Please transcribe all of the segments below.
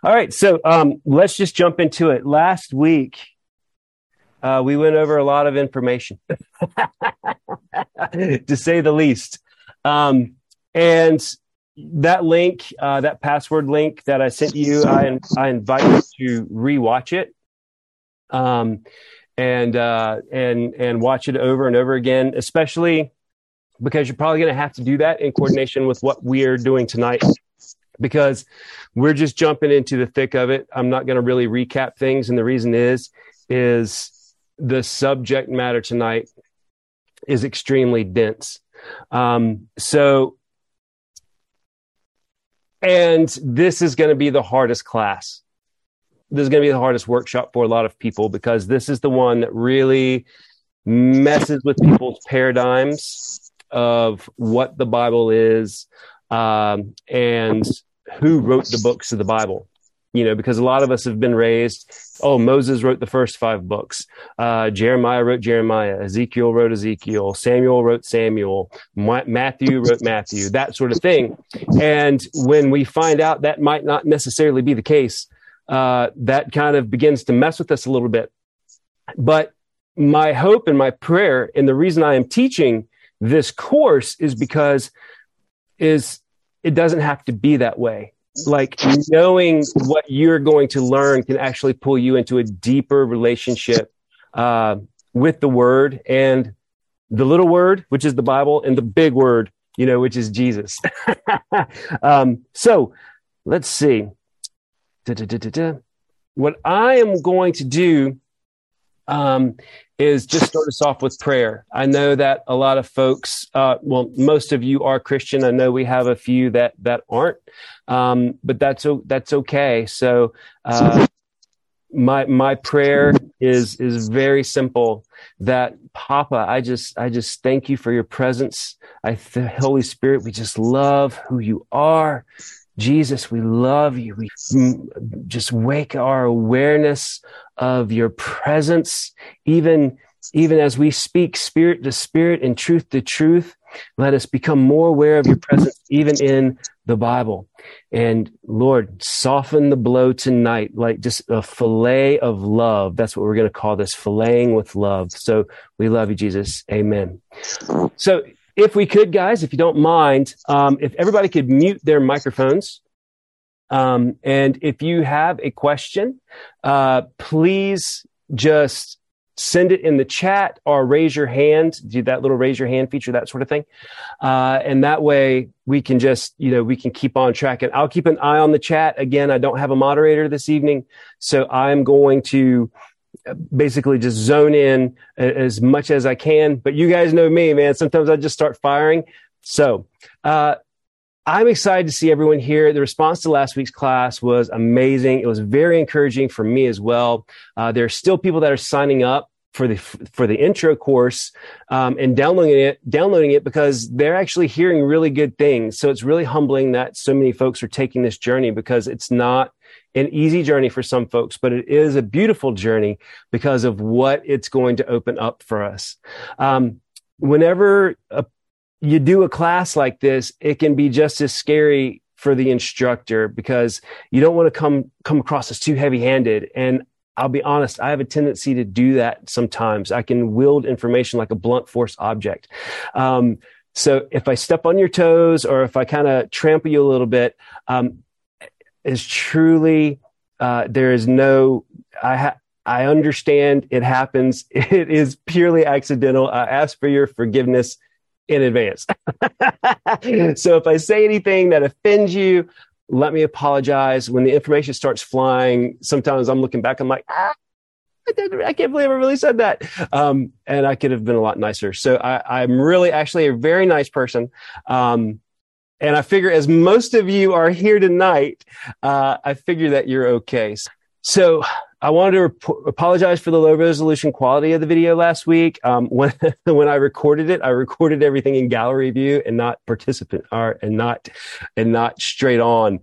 All right, so let's just jump into it. Last week, we went over a lot of information, to say the least. And that link, that password link that I sent you, I invite you to rewatch it, and watch it over and over again, especially because you're probably going to have to do that in coordination with what we are doing tonight, because we're just jumping into the thick of it. I'm not going to really recap things. And the reason is the subject matter tonight is extremely dense. And this is going to be the hardest class. This is going to be the hardest workshop for a lot of people, because this is the one that really messes with people's paradigms of what the Bible is, and who wrote the books of the Bible. Because a lot of us have been raised, Moses wrote the first 5 books. Jeremiah wrote Jeremiah. Ezekiel wrote Ezekiel. Samuel wrote Samuel. Matthew wrote Matthew, that sort of thing. And when we find out that might not necessarily be the case, that kind of begins to mess with us a little bit. But my hope and my prayer, and the reason I am teaching this course, is because it doesn't have to be that way. Like, knowing what you're going to learn can actually pull you into a deeper relationship with the Word, and the little word, which is the Bible, and the big word, which is Jesus. So let's see. What I am going to do is just start us off with prayer. I know that a lot of folks, most of you are Christian. I know we have a few that aren't, but that's okay. So my prayer is very simple. That Papa, I just thank you for your presence. Holy Spirit, we just love who you are. Jesus, we love you. We just wake our awareness of your presence, even as we speak spirit to spirit and truth to truth. Let us become more aware of your presence, even in the Bible. And Lord, soften the blow tonight, like just a fillet of love. That's what we're going to call this, filleting with love. So we love you, Jesus. Amen. So if we could, guys, if you don't mind, if everybody could mute their microphones. And if you have a question, please just send it in the chat or raise your hand, do that little raise your hand feature, that sort of thing. And that way we can just, we can keep on track. And I'll keep an eye on the chat. Again, I don't have a moderator this evening, so I'm going to basically just zone in as much as I can. But you guys know me, man. Sometimes I just start firing. So I'm excited to see everyone here. The response to last week's class was amazing. It was very encouraging for me as well. There are still people that are signing up for the intro course and downloading it because they're actually hearing really good things. So it's really humbling that so many folks are taking this journey, because it's not an easy journey for some folks, but it is a beautiful journey because of what it's going to open up for us. Whenever you do a class like this, it can be just as scary for the instructor, because you don't want to come across as too heavy-handed. And I'll be honest, I have a tendency to do that sometimes. I can wield information like a blunt force object. So if I step on your toes, or if I kind of trample you a little bit, is truly, there is no, I understand it happens. It is purely accidental. I ask for your forgiveness in advance. So if I say anything that offends you, let me apologize. When the information starts flying, sometimes I'm looking back, I'm like, I can't believe I really said that. And I could have been a lot nicer. So I'm really actually a very nice person. And I figure, as most of you are here tonight, I figure that you're okay. So I wanted to apologize for the low resolution quality of the video last week. When I recorded it, I recorded everything in gallery view and not participant art, and not straight on.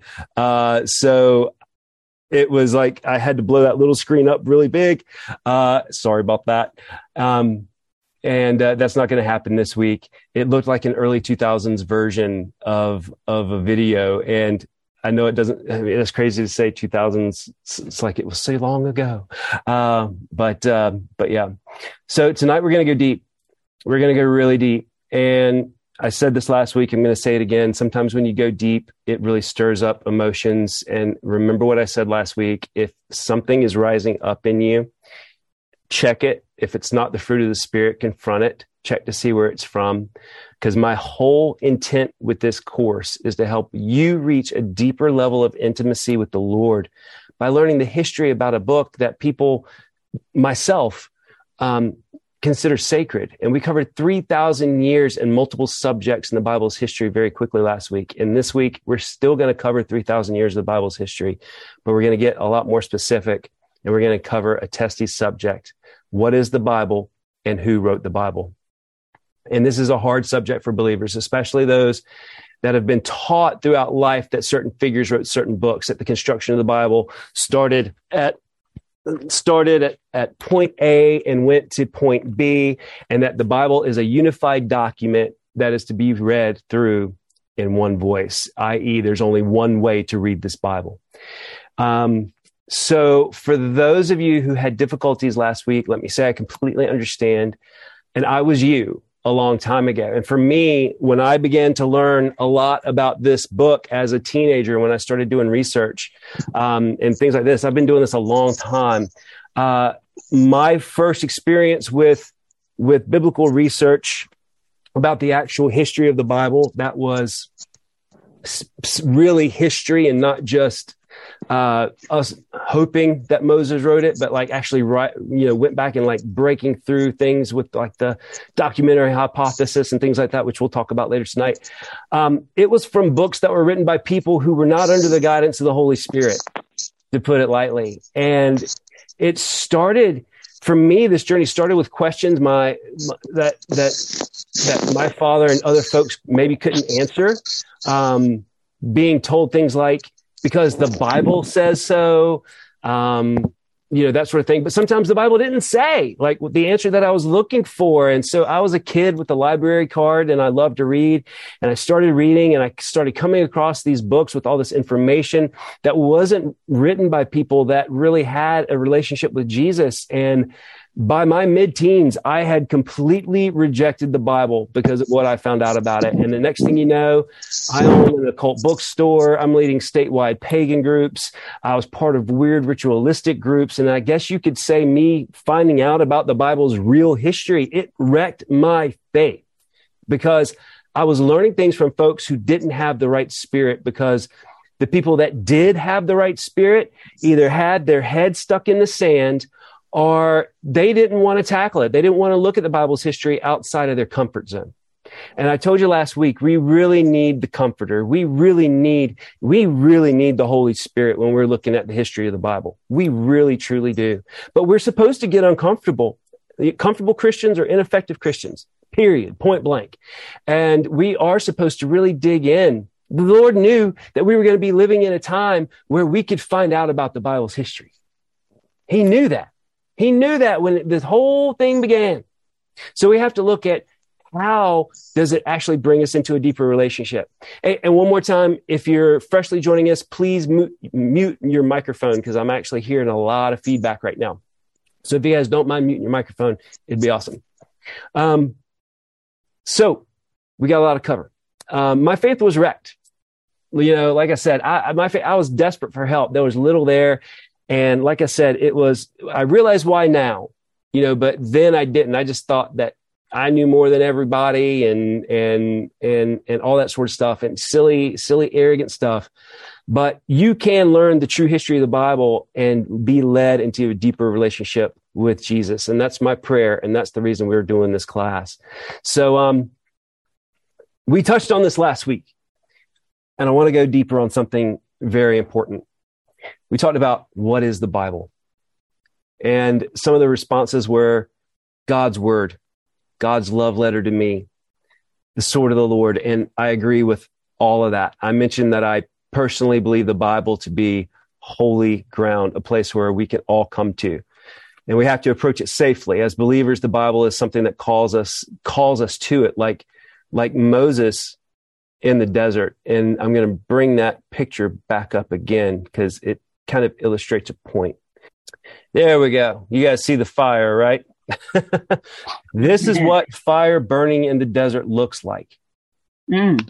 So it was like I had to blow that little screen up really big. Sorry about that. And that's not going to happen this week. It looked like an early 2000s version of a video, and I know it doesn't, I mean, it's crazy to say 2000s. It's like it was so long ago. But yeah. So tonight we're going to go deep. We're going to go really deep. And I said this last week. I'm going to say it again. Sometimes when you go deep, it really stirs up emotions. And remember what I said last week. If something is rising up in you, check it. If it's not the fruit of the Spirit, confront it. Check to see where it's from. Because my whole intent with this course is to help you reach a deeper level of intimacy with the Lord by learning the history about a book that people, myself, consider sacred. And we covered 3,000 years and multiple subjects in the Bible's history very quickly last week. And this week, we're still going to cover 3,000 years of the Bible's history, but we're going to get a lot more specific, and we're going to cover a testy subject. What is the Bible and who wrote the Bible? And this is a hard subject for believers, especially those that have been taught throughout life that certain figures wrote certain books, that the construction of the Bible started at point A and went to point B, and that the Bible is a unified document that is to be read through in one voice, i.e., there's only one way to read this Bible. So for those of you who had difficulties last week, let me say I completely understand. And I was you a long time ago. And for me, when I began to learn a lot about this book as a teenager, when I started doing research and things like this, I've been doing this a long time. My first experience with biblical research about the actual history of the Bible, that was really history and not just us hoping that Moses wrote it, but like actually went back and like breaking through things with like the documentary hypothesis and things like that, which we'll talk about later tonight. It was from books that were written by people who were not under the guidance of the Holy Spirit, to put it lightly. And it started, for me, this journey started with questions that my father and other folks maybe couldn't answer. Being told things like, because the Bible says so, that sort of thing. But sometimes the Bible didn't say like the answer that I was looking for. And so I was a kid with a library card and I loved to read. And I started reading and I started coming across these books with all this information that wasn't written by people that really had a relationship with Jesus. And by my mid-teens, I had completely rejected the Bible because of what I found out about it. And the next thing you know, I own an occult bookstore. I'm leading statewide pagan groups. I was part of weird ritualistic groups. And I guess you could say me finding out about the Bible's real history, it wrecked my faith because I was learning things from folks who didn't have the right spirit, because the people that did have the right spirit either had their head stuck in the sand or they didn't want to tackle it. They didn't want to look at the Bible's history outside of their comfort zone. And I told you last week, we really need the Comforter. We really need the Holy Spirit when we're looking at the history of the Bible. We really, truly do. But we're supposed to get uncomfortable. Comfortable Christians are ineffective Christians, period, point blank. And we are supposed to really dig in. The Lord knew that we were going to be living in a time where we could find out about the Bible's history. He knew that. He knew that when this whole thing began. So we have to look at how does it actually bring us into a deeper relationship. And one more time, if you're freshly joining us, please mute your microphone because I'm actually hearing a lot of feedback right now. So if you guys don't mind muting your microphone, it'd be awesome. So we got a lot to cover. My faith was wrecked. Like I said, I was desperate for help. There was little there. And like I said, I realized why now, but then I didn't. I just thought that I knew more than everybody and all that sort of stuff and silly, arrogant stuff. But you can learn the true history of the Bible and be led into a deeper relationship with Jesus. And that's my prayer. And that's the reason we're doing this class. So, we touched on this last week and I want to go deeper on something very important. We talked about what is the Bible, and some of the responses were God's word, God's love letter to me, the sword of the Lord. And I agree with all of that. I mentioned that I personally believe the Bible to be holy ground, a place where we can all come to, and we have to approach it safely. As believers, the Bible is something that calls us to it, like Moses in the desert. And I'm going to bring that picture back up again because it kind of illustrates a point. There we go. You guys see the fire, right? This is what fire burning in the desert looks like. Mm.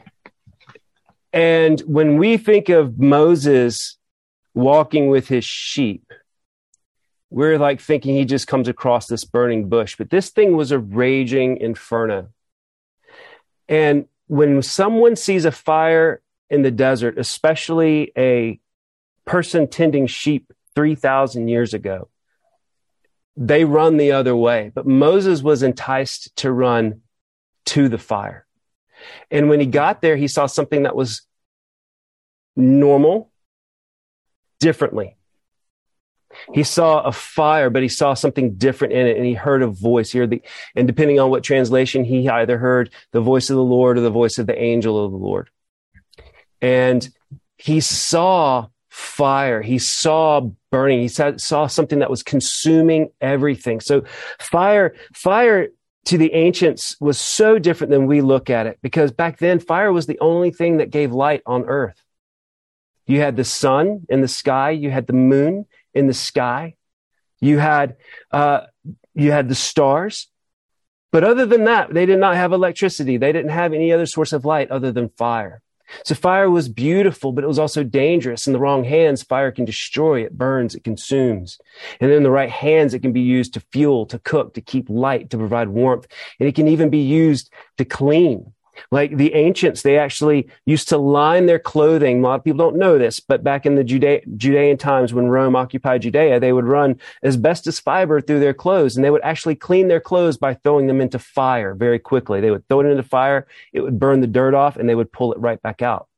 And when we think of Moses walking with his sheep, we're like thinking he just comes across this burning bush. But this thing was a raging inferno. And when someone sees a fire in the desert, especially a person tending sheep 3,000 years ago, they run the other way. But Moses was enticed to run to the fire. And when he got there, he saw something that was normal, differently. He saw a fire, but he saw something different in it, and he heard a voice. And depending on what translation, he either heard the voice of the Lord or the voice of the angel of the Lord. And he saw fire. He saw burning. He saw something that was consuming everything. So fire to the ancients was so different than we look at it, because back then fire was the only thing that gave light on earth. You had the sun in the sky. You had the moon in the sky. You had the stars. But other than that, they did not have electricity. They didn't have any other source of light other than fire. So fire was beautiful, but it was also dangerous. In the wrong hands, fire can destroy, it burns, it consumes. And in the right hands, it can be used to fuel, to cook, to keep light, to provide warmth. And it can even be used to clean. Like the ancients, they actually used to line their clothing. A lot of people don't know this, but back in the Judean times when Rome occupied Judea, they would run asbestos fiber through their clothes, and they would actually clean their clothes by throwing them into fire very quickly. They would throw it into fire, it would burn the dirt off, and they would pull it right back out.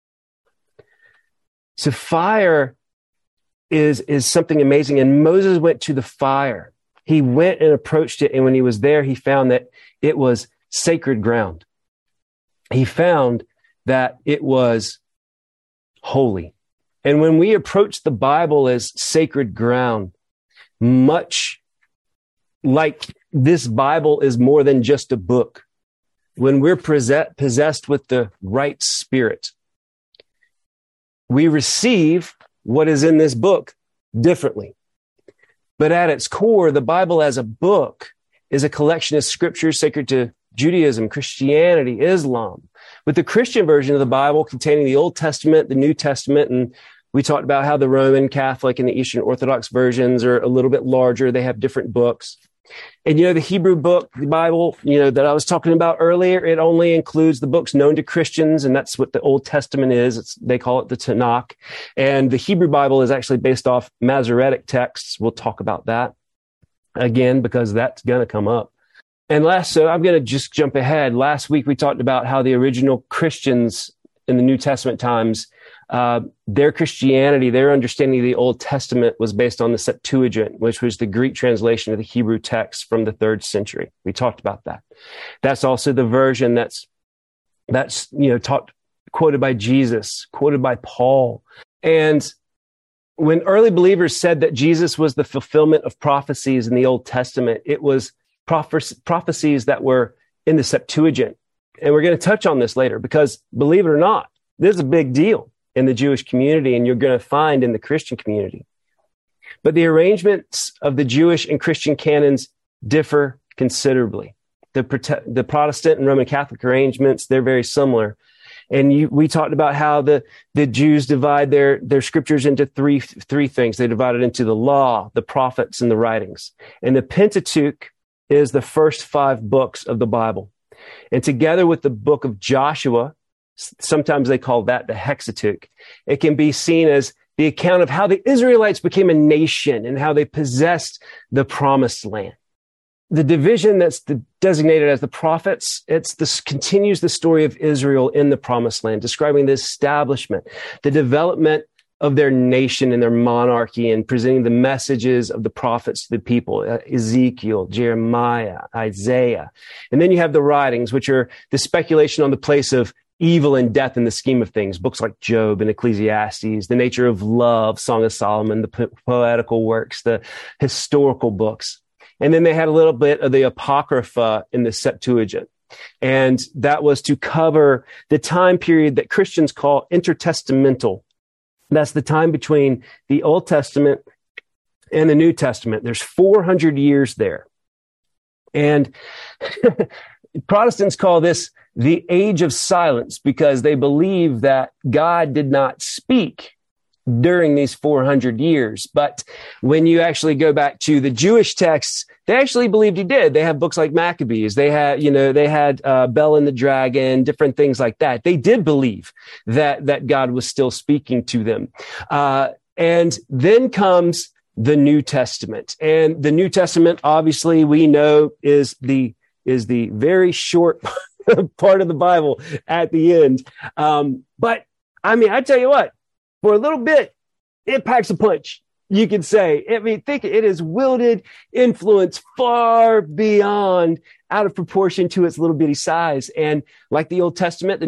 So fire is something amazing. And Moses went to the fire. He went and approached it, and when he was there, he found that it was sacred ground. He found that it was holy. And when we approach the Bible as sacred ground, much like this Bible is more than just a book, when we're possessed with the right spirit, we receive what is in this book differently. But at its core, the Bible as a book is a collection of scriptures sacred to Judaism, Christianity, Islam, with the Christian version of the Bible containing the Old Testament, the New Testament, and we talked about how the Roman Catholic and the Eastern Orthodox versions are a little bit larger. They have different books. And, the Hebrew book, the Bible, that I was talking about earlier, it only includes the books known to Christians, and that's what the Old Testament is. They call it the Tanakh. And the Hebrew Bible is actually based off Masoretic texts. We'll talk about that again, because that's going to come up. And so I'm going to just jump ahead. Last week, we talked about how the original Christians in the New Testament times, their Christianity, their understanding of the Old Testament was based on the Septuagint, which was the Greek translation of the Hebrew text from the 3rd century. We talked about that. That's also the version that's quoted by Jesus, quoted by Paul. And when early believers said that Jesus was the fulfillment of prophecies in the Old Testament, it was prophecies that were in the Septuagint. And we're going to touch on this later because, believe it or not, this is a big deal in the Jewish community, and you're going to find in the Christian community. But the arrangements of the Jewish and Christian canons differ considerably. The Protestant and Roman Catholic arrangements, they're very similar. And we talked about how the Jews divide their scriptures into three things. They divide it into the law, the prophets, and the writings. And the Pentateuch is the first 5 books of the Bible. And together with the book of Joshua, sometimes they call that the Hexateuch, it can be seen as the account of how the Israelites became a nation and how they possessed the promised land. The division that's designated as the prophets, continues the story of Israel in the promised land, describing the establishment, the development of their nation and their monarchy, and presenting the messages of the prophets to the people, Ezekiel, Jeremiah, Isaiah. And then you have the writings, which are the speculation on the place of evil and death in the scheme of things, books like Job and Ecclesiastes, the nature of love, Song of Solomon, the poetical works, the historical books. And then they had a little bit of the Apocrypha in the Septuagint. And that was to cover the time period that Christians call intertestamental. That's the time between the Old Testament and the New Testament. There's 400 years there. And Protestants call this the age of silence because they believe that God did not speak during these 400 years. But when you actually go back to the Jewish texts, they actually believed he did. They have books like Maccabees. They had, Bel and the Dragon, different things like that. They did believe that God was still speaking to them. And then comes the New Testament. And the New Testament, obviously, we know is the very short part of the Bible at the end. But I mean, I tell you what, for a little bit, it packs a punch, you could say. I mean, think it is wielded influence far beyond out of proportion to its little bitty size. And like the Old Testament, the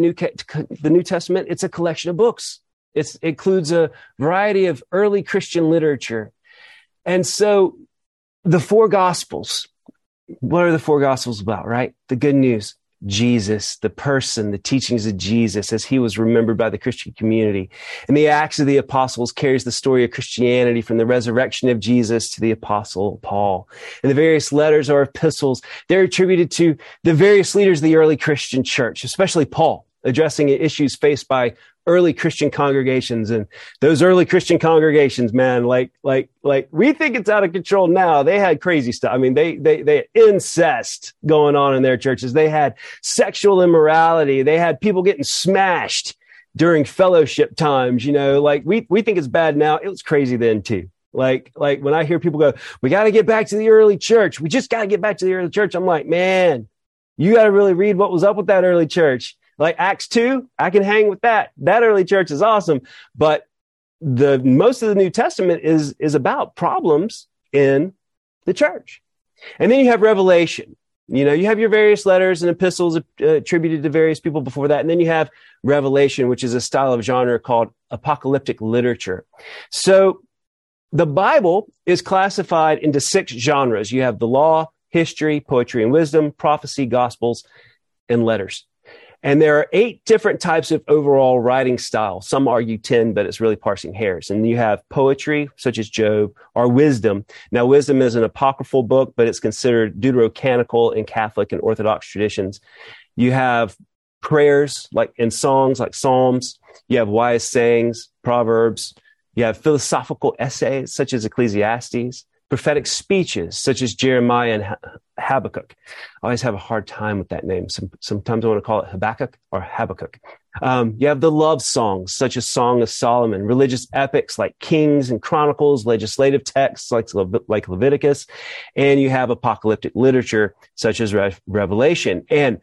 New Testament, it's a collection of books. It includes a variety of early Christian literature. And so the four Gospels, what are the four Gospels about, right? The good news. Jesus, the person, the teachings of Jesus as he was remembered by the Christian community. And the Acts of the Apostles carries the story of Christianity from the resurrection of Jesus to the Apostle Paul. And the various letters or epistles, they're attributed to the various leaders of the early Christian church, especially Paul, addressing issues faced by early Christian congregations. And those early Christian congregations, man, like we think it's out of control now. They had crazy stuff. I mean, they had incest going on in their churches. They had sexual immorality. They had people getting smashed during fellowship times. You know, like we think it's bad now. It was crazy then too. Like when I hear people go, we got to get back to the early church. We just got to get back to the early church. I'm like, man, you got to really read what was up with that early church. Like Acts 2, I can hang with that. That early church is awesome. But most of the New Testament is about problems in the church. And then you have Revelation. You know, you have your various letters and epistles attributed to various people before that. And then you have Revelation, which is a style of genre called apocalyptic literature. So the Bible is classified into 6 genres. You have the law, history, poetry and wisdom, prophecy, gospels, and letters. And there are 8 different types of overall writing style. Some argue 10, but it's really parsing hairs. And you have poetry, such as Job, or wisdom. Now, wisdom is an apocryphal book, but it's considered deuterocanonical in Catholic and Orthodox traditions. You have prayers, like in songs, like Psalms. You have wise sayings, Proverbs. You have philosophical essays, such as Ecclesiastes. Prophetic speeches, such as Jeremiah and Habakkuk. I always have a hard time with that name. Sometimes I want to call it Habakkuk or Habakkuk. You have the love songs, such as Song of Solomon, religious epics like Kings and Chronicles, legislative texts like Leviticus, and you have apocalyptic literature, such as Revelation. And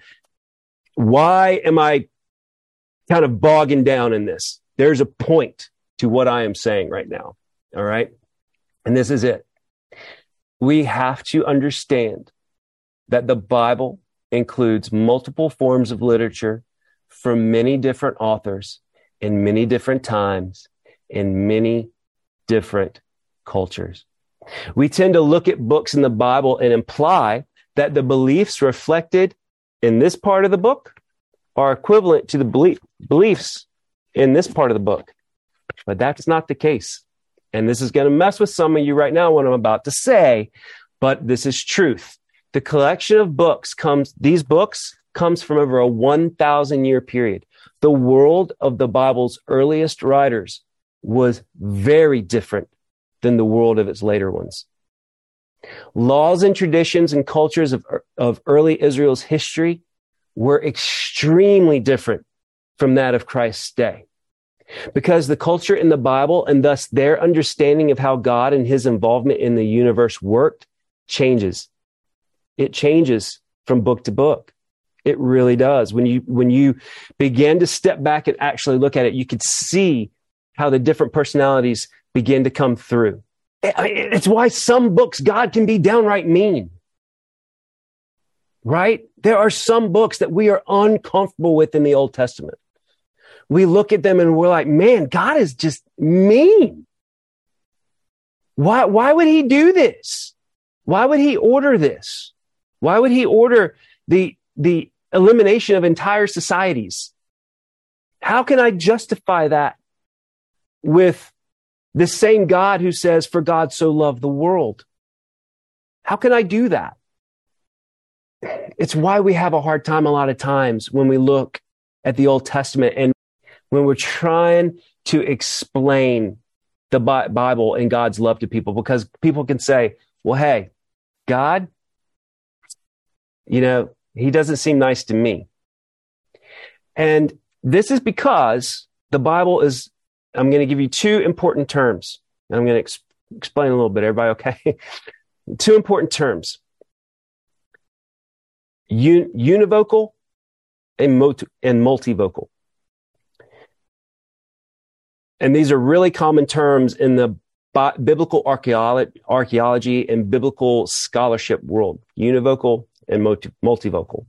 why am I kind of bogging down in this? There's a point to what I am saying right now. All right. And this is it. We have to understand that the Bible includes multiple forms of literature from many different authors in many different times in many different cultures. We tend to look at books in the Bible and imply that the beliefs reflected in this part of the book are equivalent to the beliefs in this part of the book. But that's not the case. And this is going to mess with some of you right now, what I'm about to say, but this is truth. The collection of books comes from over a 1,000-year period. The world of the Bible's earliest writers was very different than the world of its later ones. Laws and traditions and cultures of early Israel's history were extremely different from that of Christ's day. Because the culture in the Bible and thus their understanding of how God and his involvement in the universe worked changes. It changes from book to book. It really does. When you begin to step back and actually look at it, you can see how the different personalities begin to come through. It's why some books God can be downright mean. Right? There are some books that we are uncomfortable with in the Old Testament. We look at them and we're like, man, God is just mean. Why would he do this? Why would he order this? Why would he order the elimination of entire societies. How can I justify that with the same God who says, for God so loved the world? How can I do that? It's why we have a hard time a lot of times when we look at the Old Testament and when we're trying to explain the Bible and God's love to people, because people can say, well, hey, God, he doesn't seem nice to me. And this is because the Bible is, I'm going to give you two important terms. And I'm going to explain a little bit. Everybody okay? Two important terms. Univocal and multivocal. And these are really common terms in the biblical archaeology and biblical scholarship world. Univocal and multivocal.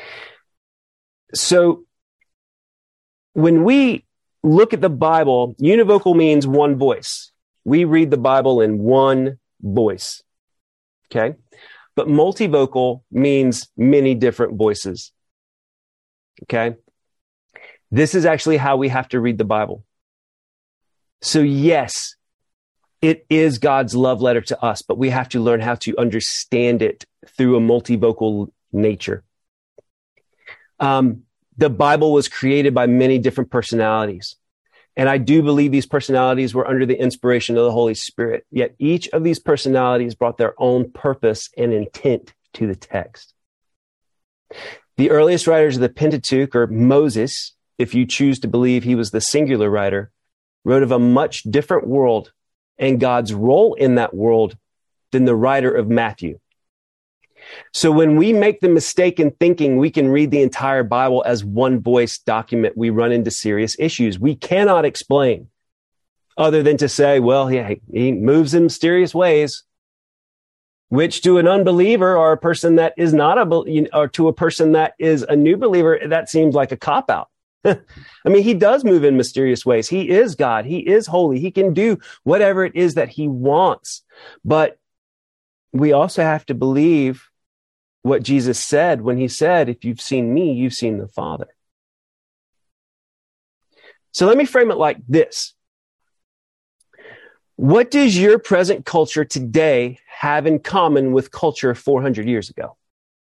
So when we look at the Bible, univocal means one voice. We read the Bible in one voice. Okay? But multivocal means many different voices. Okay? This is actually how we have to read the Bible. So yes, it is God's love letter to us, but we have to learn how to understand it through a multivocal nature. The Bible was created by many different personalities. And I do believe these personalities were under the inspiration of the Holy Spirit. Yet each of these personalities brought their own purpose and intent to the text. The earliest writers of the Pentateuch, or Moses, if you choose to believe he was the singular writer, wrote of a much different world and God's role in that world than the writer of Matthew. So when we make the mistake in thinking we can read the entire Bible as one voice document, we run into serious issues. We cannot explain other than to say, well, yeah, he moves in mysterious ways, which to an unbeliever or a person that is not or to a person that is a new believer, that seems like a cop-out. I mean, he does move in mysterious ways. He is God. He is holy. He can do whatever it is that he wants. But we also have to believe what Jesus said when he said, if you've seen me, you've seen the Father. So let me frame it like this. What does your present culture today have in common with culture 400 years ago?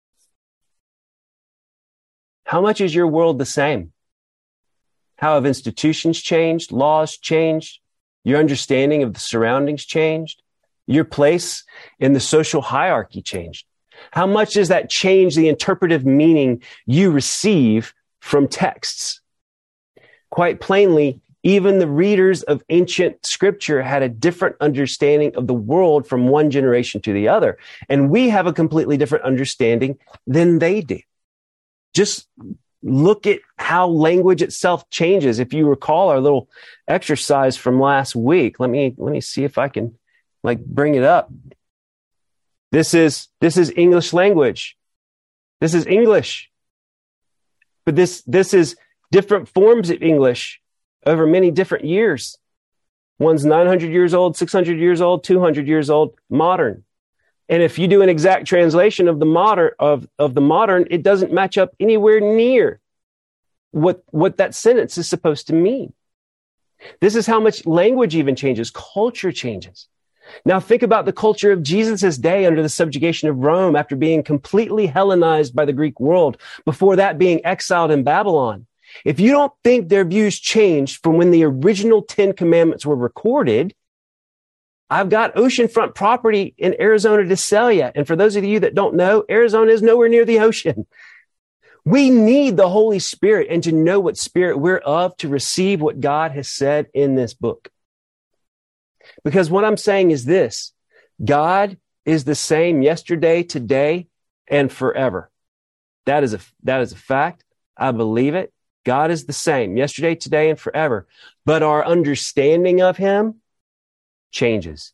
How much is your world the same? How have institutions changed? Laws changed? Your understanding of the surroundings changed? Your place in the social hierarchy changed? How much does that change the interpretive meaning you receive from texts? Quite plainly, even the readers of ancient scripture had a different understanding of the world from one generation to the other. And we have a completely different understanding than they do. Just look at how language itself changes. If you recall our little exercise from last week, let me see if I can bring it up. This is English language. This is English. But this is different forms of English over many different years. One's 900 years old, 600 years old, 200 years old, modern. And if you do an exact translation of the modern, it doesn't match up anywhere near what that sentence is supposed to mean. This is how much language even changes, culture changes. Now think about the culture of Jesus' day under the subjugation of Rome after being completely Hellenized by the Greek world, before that being exiled in Babylon. If you don't think their views changed from when the original 10 commandments were recorded, I've got oceanfront property in Arizona to sell you. And for those of you that don't know, Arizona is nowhere near the ocean. We need the Holy Spirit and to know what spirit we're of to receive what God has said in this book. Because what I'm saying is this: God is the same yesterday, today, and forever. That is a fact. I believe it. God is the same yesterday, today, and forever. But our understanding of him changes.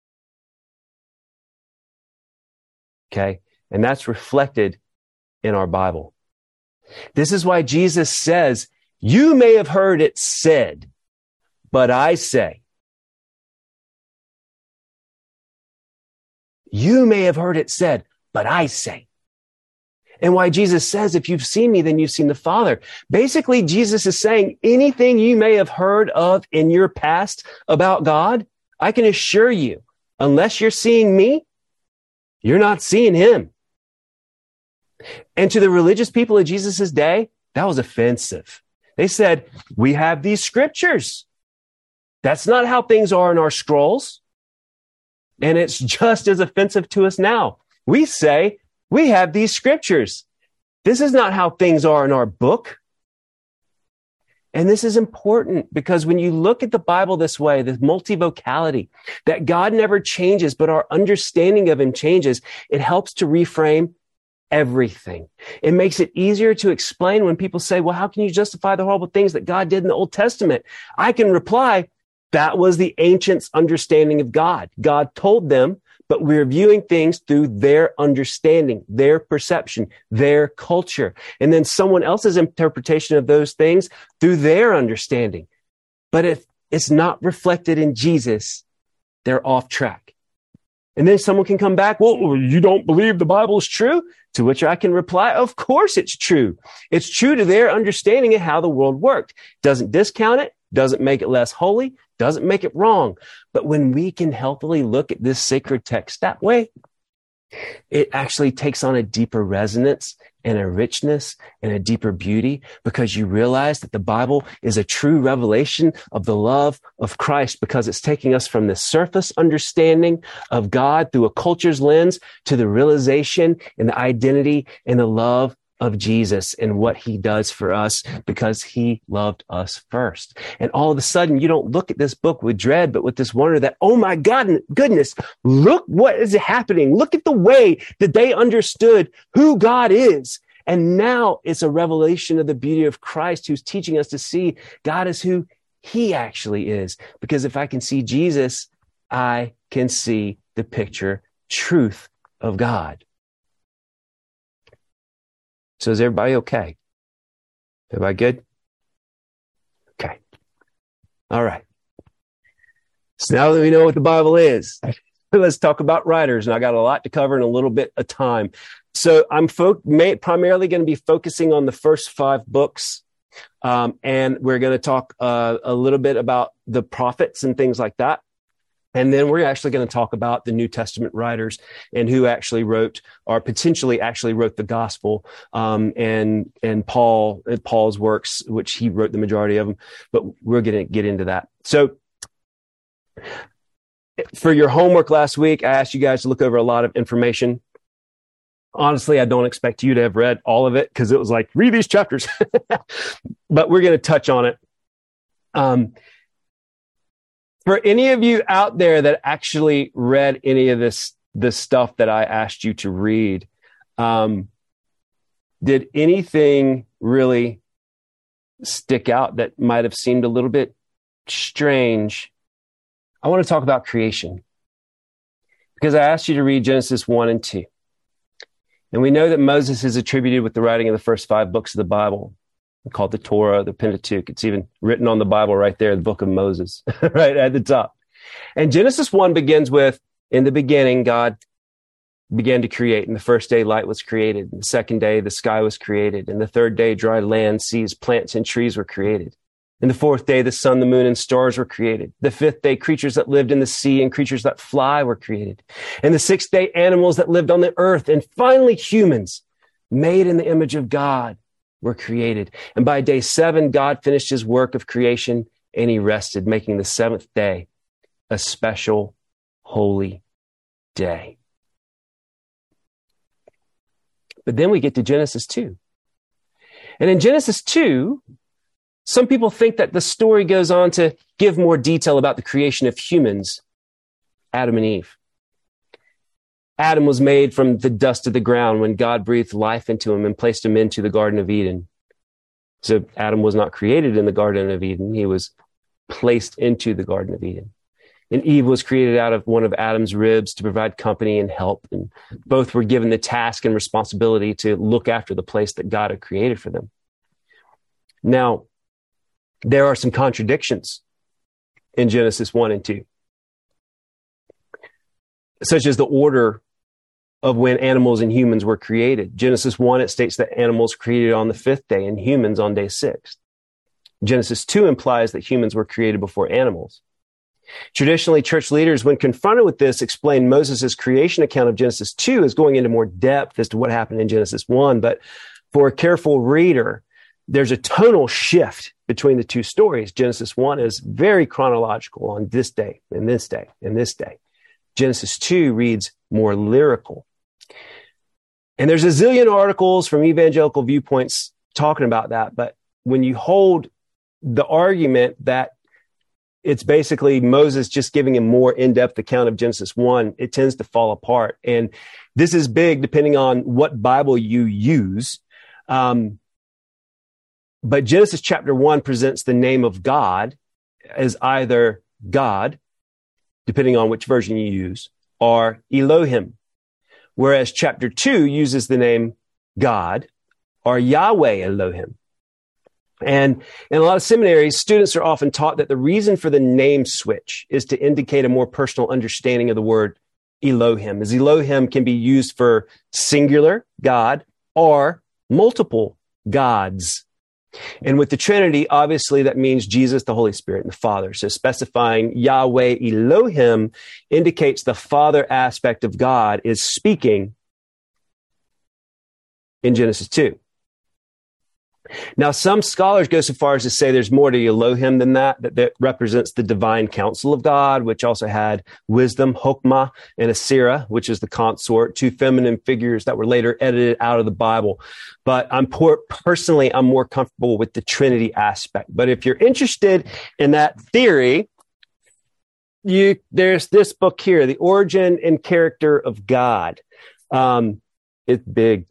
Okay? And that's reflected in our Bible. This is why Jesus says, you may have heard it said, but I say. You may have heard it said, but I say. And why Jesus says, if you've seen me, then you've seen the Father. Basically, Jesus is saying anything you may have heard of in your past about God, I can assure you, unless you're seeing me, you're not seeing him. And to the religious people of Jesus' day, that was offensive. They said, we have these scriptures. That's not how things are in our scrolls. And it's just as offensive to us now. We say, we have these scriptures. This is not how things are in our book. And this is important because when you look at the Bible this way, the multivocality, that God never changes, but our understanding of him changes, it helps to reframe everything. It makes it easier to explain when people say, well, how can you justify the horrible things that God did in the Old Testament? I can reply, that was the ancients' understanding of God. God told them, but we're viewing things through their understanding, their perception, their culture, and then someone else's interpretation of those things through their understanding. But if it's not reflected in Jesus, they're off track. And then someone can come back, well, you don't believe the Bible is true? To which I can reply, of course it's true. It's true to their understanding of how the world worked. Doesn't discount it, doesn't make it less holy, doesn't make it wrong. But when we can healthily look at this sacred text that way, it actually takes on a deeper resonance and a richness and a deeper beauty because you realize that the Bible is a true revelation of the love of Christ because it's taking us from the surface understanding of God through a culture's lens to the realization and the identity and the love of Jesus and what he does for us because he loved us first. And all of a sudden, you don't look at this book with dread, but with this wonder that, oh my God, goodness, look what is happening. Look at the way that they understood who God is. And now it's a revelation of the beauty of Christ who's teaching us to see God as who he actually is. Because if I can see Jesus, I can see the picture truth of God. So is everybody okay? Everybody good? Okay. All right. So now that we know what the Bible is, let's talk about writers. And I got a lot to cover in a little bit of time. So I'm primarily going to be focusing on the first 5 books. And we're going to talk a little bit about the prophets and things like that. And then we're actually going to talk about the New Testament writers and who actually wrote or potentially actually wrote the gospel, and Paul's works, which he wrote the majority of them, but we're going to get into that. So for your homework last week, I asked you guys to look over a lot of information. Honestly, I don't expect you to have read all of it because it was like, read these chapters, but we're going to touch on it. For any of you out there that actually read any of this stuff that I asked you to read, did anything really stick out that might have seemed a little bit strange? I want to talk about creation because I asked you to read Genesis 1 and 2. And we know that Moses is attributed with the writing of the first 5 books of the Bible, called the Torah, the Pentateuch. It's even written on the Bible right there, the book of Moses, right at the top. And Genesis 1 begins with, in the beginning, God began to create. And the first day, light was created. And the second day, the sky was created. And the third day, dry land, seas, plants, and trees were created. And the fourth day, the sun, the moon, and stars were created. The fifth day, creatures that lived in the sea and creatures that fly were created. And the sixth day, animals that lived on the earth. And finally, humans made in the image of God were created. And by day 7, God finished his work of creation and he rested, making the 7th day a special holy day. But then we get to Genesis 2. And in Genesis 2, some people think that the story goes on to give more detail about the creation of humans, Adam and Eve. Adam was made from the dust of the ground when God breathed life into him and placed him into the Garden of Eden. So Adam was not created in the Garden of Eden. He was placed into the Garden of Eden. And Eve was created out of one of Adam's ribs to provide company and help. And both were given the task and responsibility to look after the place that God had created for them. Now, there are some contradictions in Genesis 1 and 2, such as the order of when animals and humans were created. Genesis 1, it states that animals created on the 5th day and humans on day 6th. Genesis 2 implies that humans were created before animals. Traditionally, church leaders, when confronted with this, explain Moses' creation account of Genesis 2 as going into more depth as to what happened in Genesis 1. But for a careful reader, there's a tonal shift between the two stories. Genesis 1 is very chronological on this day, and this day, and this day. Genesis 2 reads more lyrical. And there's a zillion articles from evangelical viewpoints talking about that. But when you hold the argument that it's basically Moses just giving a more in-depth account of Genesis 1, it tends to fall apart. And this is big depending on what Bible you use. But Genesis chapter 1 presents the name of God as either God, depending on which version you use, or Elohim. Whereas chapter 2 uses the name God or Yahweh Elohim. And in a lot of seminaries, students are often taught that the reason for the name switch is to indicate a more personal understanding of the word Elohim, as Elohim can be used for singular God or multiple gods. And with the Trinity, obviously that means Jesus, the Holy Spirit, and the Father. So specifying Yahweh Elohim indicates the Father aspect of God is speaking in Genesis 2. Now, some scholars go so far as to say there's more to Elohim than that represents the divine counsel of God, which also had wisdom, Chokmah, and Asirah, which is the consort, two feminine figures that were later edited out of the Bible. But personally, I'm more comfortable with the Trinity aspect. But if you're interested in that theory, there's this book here, The Origin and Character of God. It's big.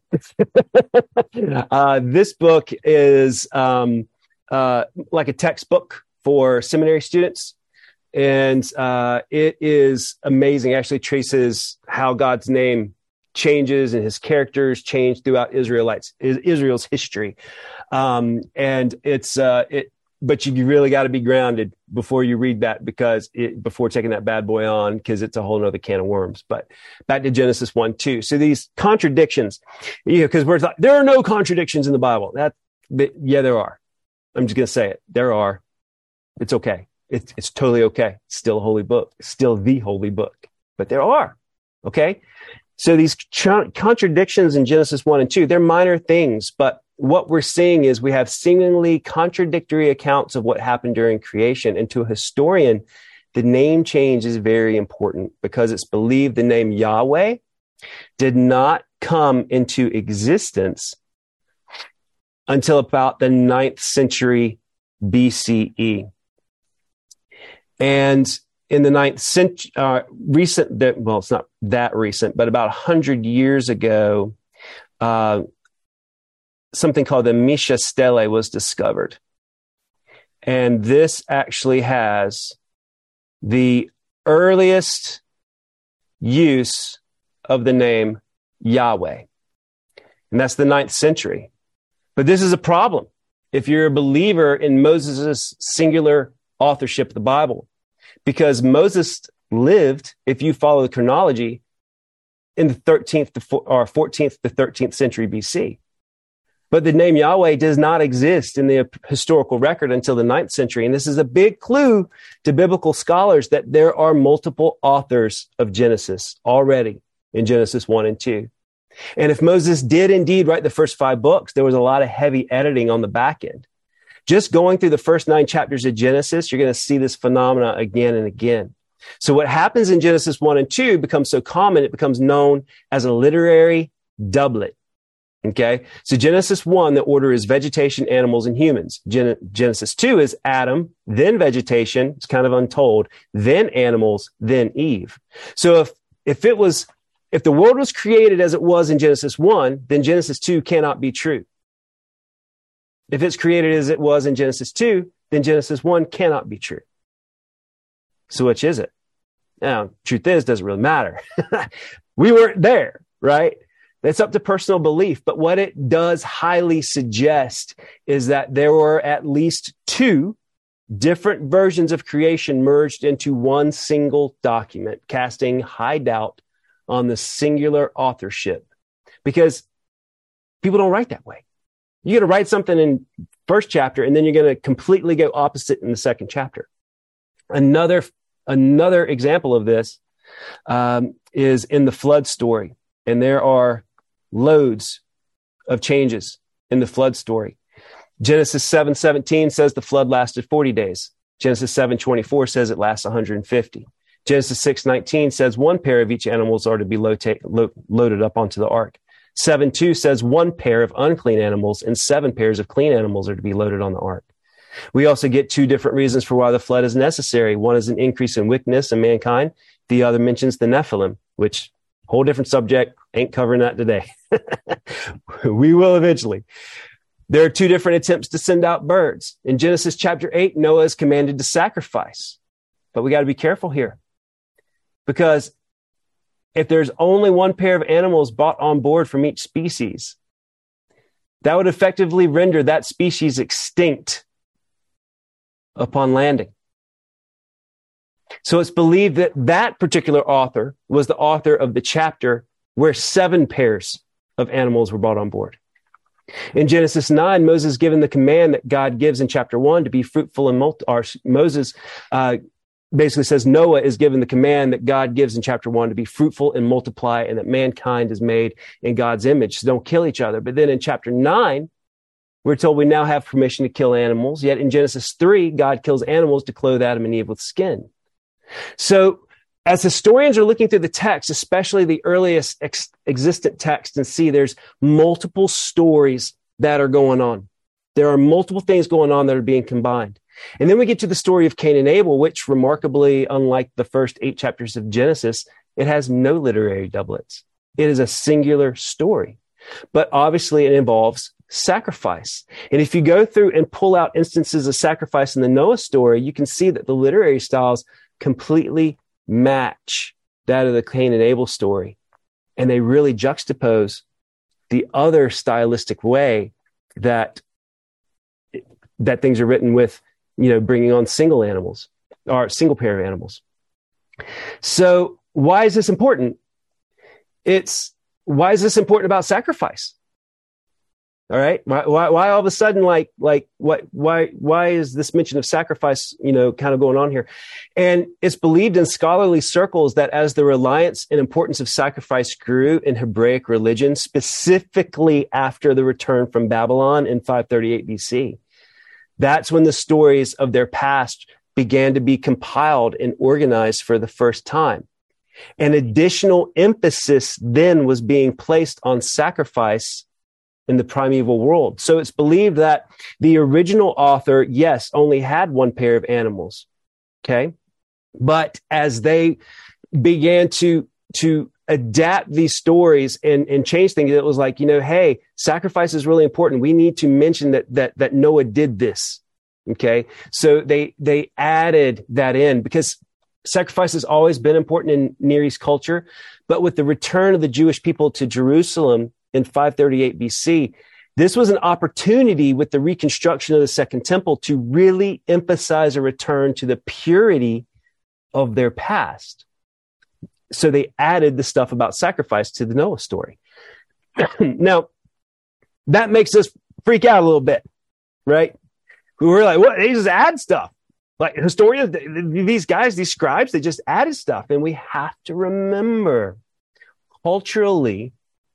This book is like a textbook for seminary students. And it is amazing. It actually traces how God's name changes and his characters change throughout Israel's history. But you really got to be grounded before you read that before taking that bad boy on, because it's a whole nother can of worms. But back to Genesis 1:2. So these contradictions, because we're like, there are no contradictions in the Bible. Yeah, there are. I'm just going to say it. There are. It's okay. It's totally okay. It's still a holy book. It's still the holy book. But there are. Okay. So these contradictions in Genesis 1 and 2, they're minor things, but what we're seeing is we have seemingly contradictory accounts of what happened during creation. And to a historian, the name change is very important because it's believed the name Yahweh did not come into existence until about the 9th century BCE. And in the 9th century, it's not that recent, but about 100 years ago, something called the Misha Stele was discovered. And this actually has the earliest use of the name Yahweh. And that's the 9th century. But this is a problem if you're a believer in Moses' singular authorship of the Bible, because Moses lived, if you follow the chronology, in the 14th to 13th century BC. But the name Yahweh does not exist in the historical record until the 9th century. And this is a big clue to biblical scholars that there are multiple authors of Genesis already in Genesis 1 and 2. And if Moses did indeed write the first 5 books, there was a lot of heavy editing on the back end. Just going through the first 9 chapters of Genesis, you're going to see this phenomena again and again. So what happens in Genesis 1 and 2 becomes so common, it becomes known as a literary doublet. Okay. So Genesis 1, the order is vegetation, animals, and humans. Genesis 2 is Adam, then vegetation. It's kind of untold, then animals, then Eve. So if the world was created as it was in Genesis 1, then Genesis 2 cannot be true. If it's created as it was in Genesis 2, then Genesis 1 cannot be true. So which is it? Now, truth is, doesn't really matter. We weren't there, right? That's up to personal belief. But what it does highly suggest is that there were at least 2 different versions of creation merged into one single document, casting high doubt on the singular authorship, because people don't write that way. You're going to write something in first chapter, and then you're going to completely go opposite in the second chapter. Another example of this is in the flood story. And there are loads of changes in the flood story. Genesis 7:17 says the flood lasted 40 days. Genesis 7:24 says it lasts 150. Genesis 6:19 says one pair of each animals are to be loaded up onto the ark. 7:2 says one pair of unclean animals and 7 pairs of clean animals are to be loaded on the ark. We also get 2 different reasons for why the flood is necessary. One is an increase in wickedness in mankind. The other mentions the Nephilim, which whole different subject, ain't covering that today. We will eventually. There are 2 different attempts to send out birds. In Genesis chapter 8, Noah is commanded to sacrifice. But we got to be careful here, because if there's only one pair of animals brought on board from each species, that would effectively render that species extinct upon landing. So it's believed that that particular author was the author of the chapter where 7 pairs of animals were brought on board. In Genesis 9, Moses is given the command that God gives in chapter 1 to be fruitful and Moses basically says Noah is given the command that God gives in chapter 1 to be fruitful and multiply, and that mankind is made in God's image. So don't kill each other. But then in chapter 9, we're told we now have permission to kill animals. Yet in Genesis 3, God kills animals to clothe Adam and Eve with skin. So as historians are looking through the text, especially the earliest existent text, and see there's multiple stories that are going on. There are multiple things going on that are being combined. And then we get to the story of Cain and Abel, which remarkably, unlike the first 8 chapters of Genesis, it has no literary doublets. It is a singular story. But obviously it involves sacrifice. And if you go through and pull out instances of sacrifice in the Noah story, you can see that the literary styles completely match that of the Cain and Abel story. And they really juxtapose the other stylistic way that things are written with, bringing on single animals or single pair of animals. So why is this important? Why is this important about sacrifice? All right. Why all of a sudden, why is this mention of sacrifice, kind of going on here? And it's believed in scholarly circles that as the reliance and importance of sacrifice grew in Hebraic religion, specifically after the return from Babylon in 538 BC, that's when the stories of their past began to be compiled and organized for the first time. An additional emphasis then was being placed on sacrifice in the primeval world. So it's believed that the original author, yes, only had one pair of animals. Okay. But as they began to adapt these stories and change things, it was like, hey, sacrifice is really important. We need to mention that Noah did this. Okay. So they added that in because sacrifice has always been important in Near East culture. But with the return of the Jewish people to Jerusalem in 538 BC, this was an opportunity with the reconstruction of the Second Temple to really emphasize a return to the purity of their past. So they added the stuff about sacrifice to the Noah story. Now, that makes us freak out a little bit, right? We're like, what? They just add stuff. Like historians, these guys, these scribes, they just added stuff. And we have to remember, culturally,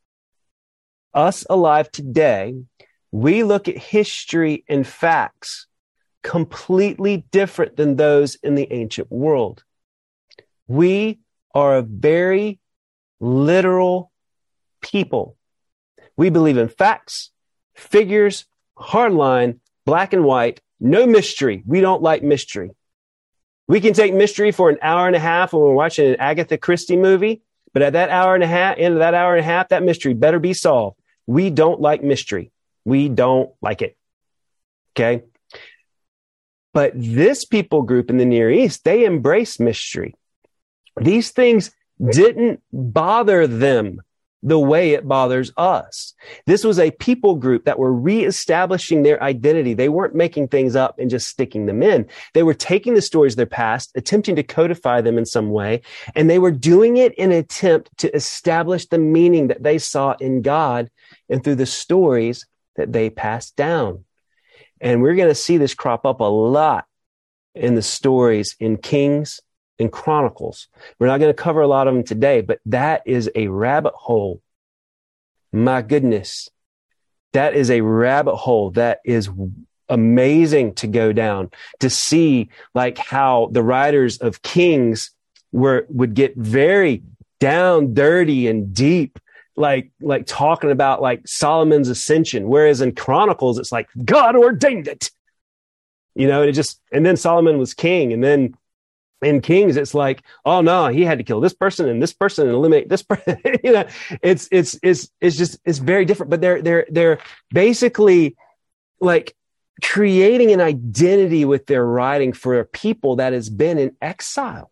us alive today, we look at history and facts completely different than those in the ancient world. We are a very literal people. We believe in facts, figures, hardline, black and white, no mystery. We don't like mystery. We can take mystery for an hour and a half when we're watching an Agatha Christie movie, but at that hour and a half, end of that hour and a half, that mystery better be solved. We don't like mystery. We don't like it. Okay. But this people group in the Near East, they embrace mystery. These things didn't bother them the way it bothers us. This was a people group that were reestablishing their identity. They weren't making things up and just sticking them in. They were taking the stories of their past, attempting to codify them in some way, and they were doing it in an attempt to establish the meaning that they saw in God and through the stories that they passed down. And we're going to see this crop up a lot in the stories in Kings and Chronicles. We're not going to cover a lot of them today, but that is a rabbit hole. My goodness. That is a rabbit hole that is amazing to go down, to see like how the writers of Kings would get very down, dirty and deep, like talking about like Solomon's ascension. Whereas in Chronicles, it's like God ordained it, and then Solomon was king. And then in Kings, it's like, oh no, he had to kill this person and eliminate this person. It's very different. But they're basically like creating an identity with their writing for a people that has been in exile.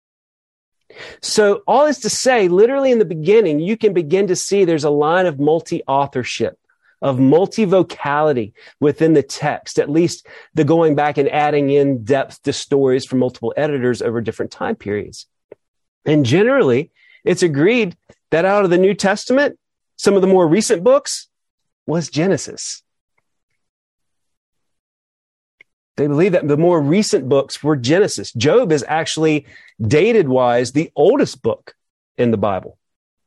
So all this to say, literally in the beginning, you can begin to see there's a line of multi-authorship, of multi-vocality within the text, at least the going back and adding in depth to stories from multiple editors over different time periods. And generally, it's agreed that out of the New Testament, some of the more recent books was Genesis. They believe that the more recent books were Genesis. Job is actually dated-wise the oldest book in the Bible.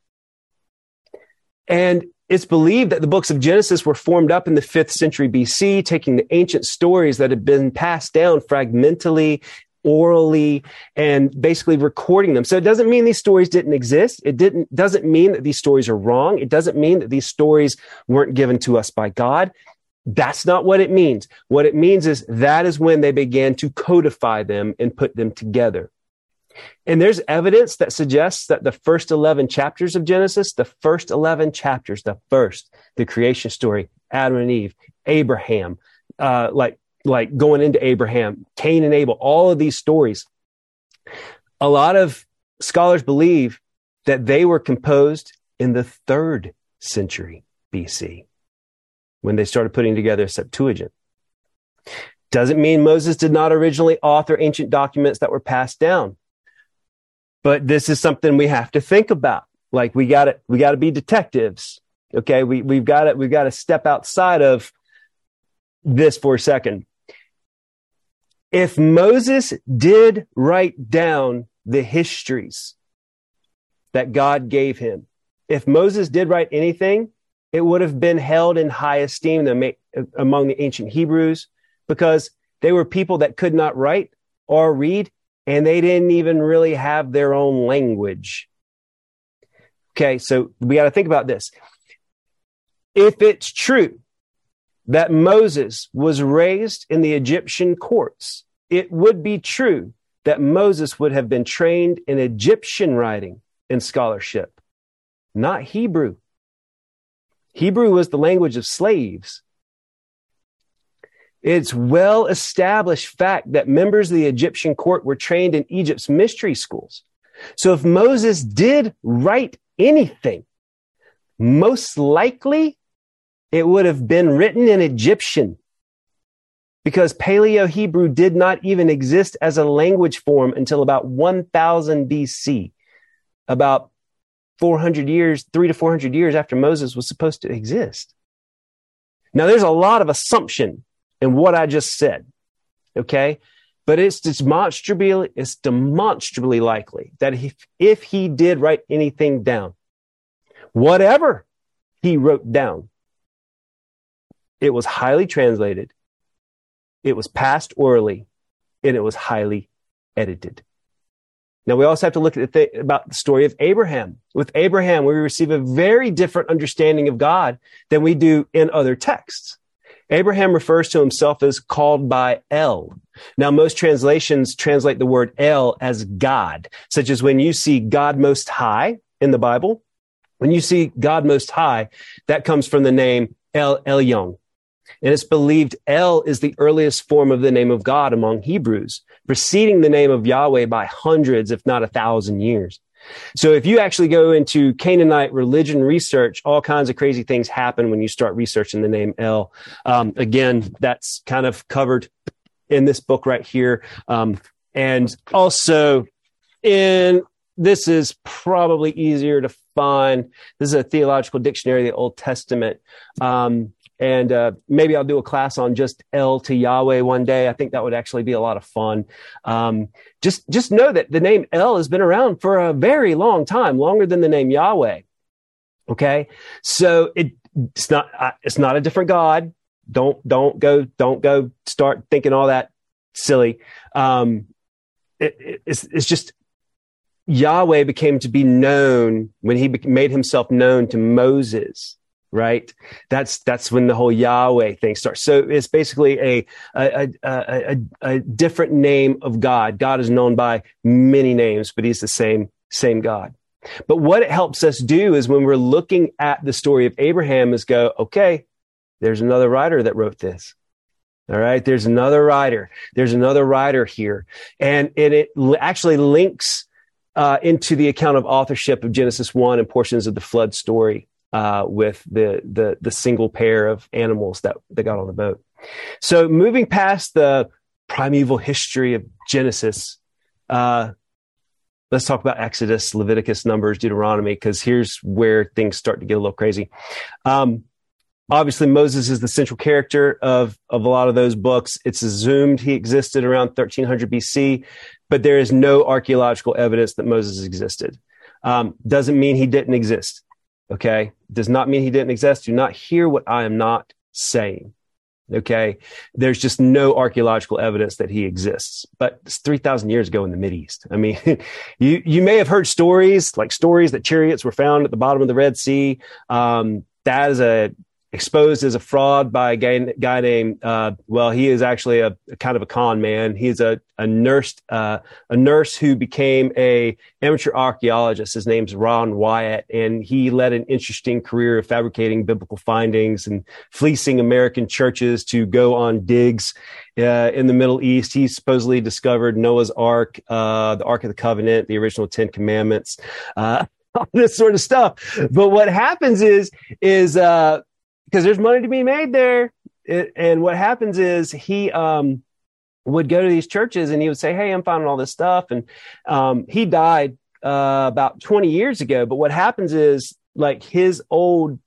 And it's believed that the books of Genesis were formed up in the 5th century BC, taking the ancient stories that had been passed down fragmentally, orally, and basically recording them. So it doesn't mean these stories didn't exist. Doesn't mean that these stories are wrong. It doesn't mean that these stories weren't given to us by God. That's not what it means. What it means is that is when they began to codify them and put them together. And there's evidence that suggests that the first 11 chapters of Genesis, the creation story, Adam and Eve, Abraham, like going into Abraham, Cain and Abel, all of these stories. A lot of scholars believe that they were composed in the 3rd century BC when they started putting together a Septuagint. Doesn't mean Moses did not originally author ancient documents that were passed down. But this is something we have to think about. Like we got to be detectives. Okay. We've got to step outside of this for a second. If Moses did write down the histories that God gave him, if Moses did write anything, it would have been held in high esteem among the ancient Hebrews, because they were people that could not write or read, and they didn't even really have their own language. Okay, so we got to think about this. If it's true that Moses was raised in the Egyptian courts, it would be true that Moses would have been trained in Egyptian writing and scholarship, not Hebrew. Hebrew was the language of slaves. It's well-established fact that members of the Egyptian court were trained in Egypt's mystery schools. So if Moses did write anything, most likely it would have been written in Egyptian, because Paleo-Hebrew did not even exist as a language form until about 1000 BC, about 300 to 400 years after Moses was supposed to exist. Now, there's a lot of assumption in what I just said, okay? But it's demonstrably likely that if he did write anything down, whatever he wrote down, it was highly translated, it was passed orally, and it was highly edited. Now, we also have to look at about the story of Abraham. With Abraham, we receive a very different understanding of God than we do in other texts. Abraham refers to himself as called by El. Now, most translations translate the word El as God, such as when you see God Most High in the Bible. When you see God Most High, that comes from the name El Elyon. And it's believed El is the earliest form of the name of God among Hebrews, preceding the name of Yahweh by hundreds, if not 1,000 years. So if you actually go into Canaanite religion research, all kinds of crazy things happen when you start researching the name El. Again, that's kind of covered in this book right here. And also this is probably easier to find. This is a theological dictionary of the Old Testament. And maybe I'll do a class on just El to Yahweh one day. I think that would actually be a lot of fun. Just know that the name El has been around for a very long time, longer than the name Yahweh. Okay, so it's not a different God. Don't go start thinking all that silly. It's just Yahweh became to be known when he made himself known to Moses. Right. That's when the whole Yahweh thing starts. So it's basically a different name of God. God is known by many names, but he's the same God. But what it helps us do is when we're looking at the story of Abraham is go, okay, there's another writer that wrote this. All right. There's another writer. There's another writer here. And it actually links into the account of authorship of Genesis 1 and portions of the flood story. With the single pair of animals that got on the boat. So moving past the primeval history of Genesis, let's talk about Exodus, Leviticus, Numbers, Deuteronomy, because here's where things start to get a little crazy. Obviously, Moses is the central character of a lot of those books. It's assumed he existed around 1300 BC, but there is no archaeological evidence that Moses existed. Doesn't mean he didn't exist. Okay. Does not mean he didn't exist. Do not hear what I am not saying. Okay. There's just no archaeological evidence that he exists, but it's 3,000 years ago in the Mideast. I mean, you may have heard stories that chariots were found at the bottom of the Red Sea. That is exposed as a fraud by a guy named, he is actually a kind of a con man. He's a nurse who became a amateur archaeologist. His name's Ron Wyatt, and he led an interesting career of fabricating biblical findings and fleecing American churches to go on digs in the Middle East. He supposedly discovered Noah's Ark, the Ark of the Covenant, the original 10 Commandments, all this sort of stuff. But what happens is because there's money to be made there. And what happens is he would go to these churches and he would say, hey, I'm finding all this stuff. And he died about 20 years ago. But what happens is like his old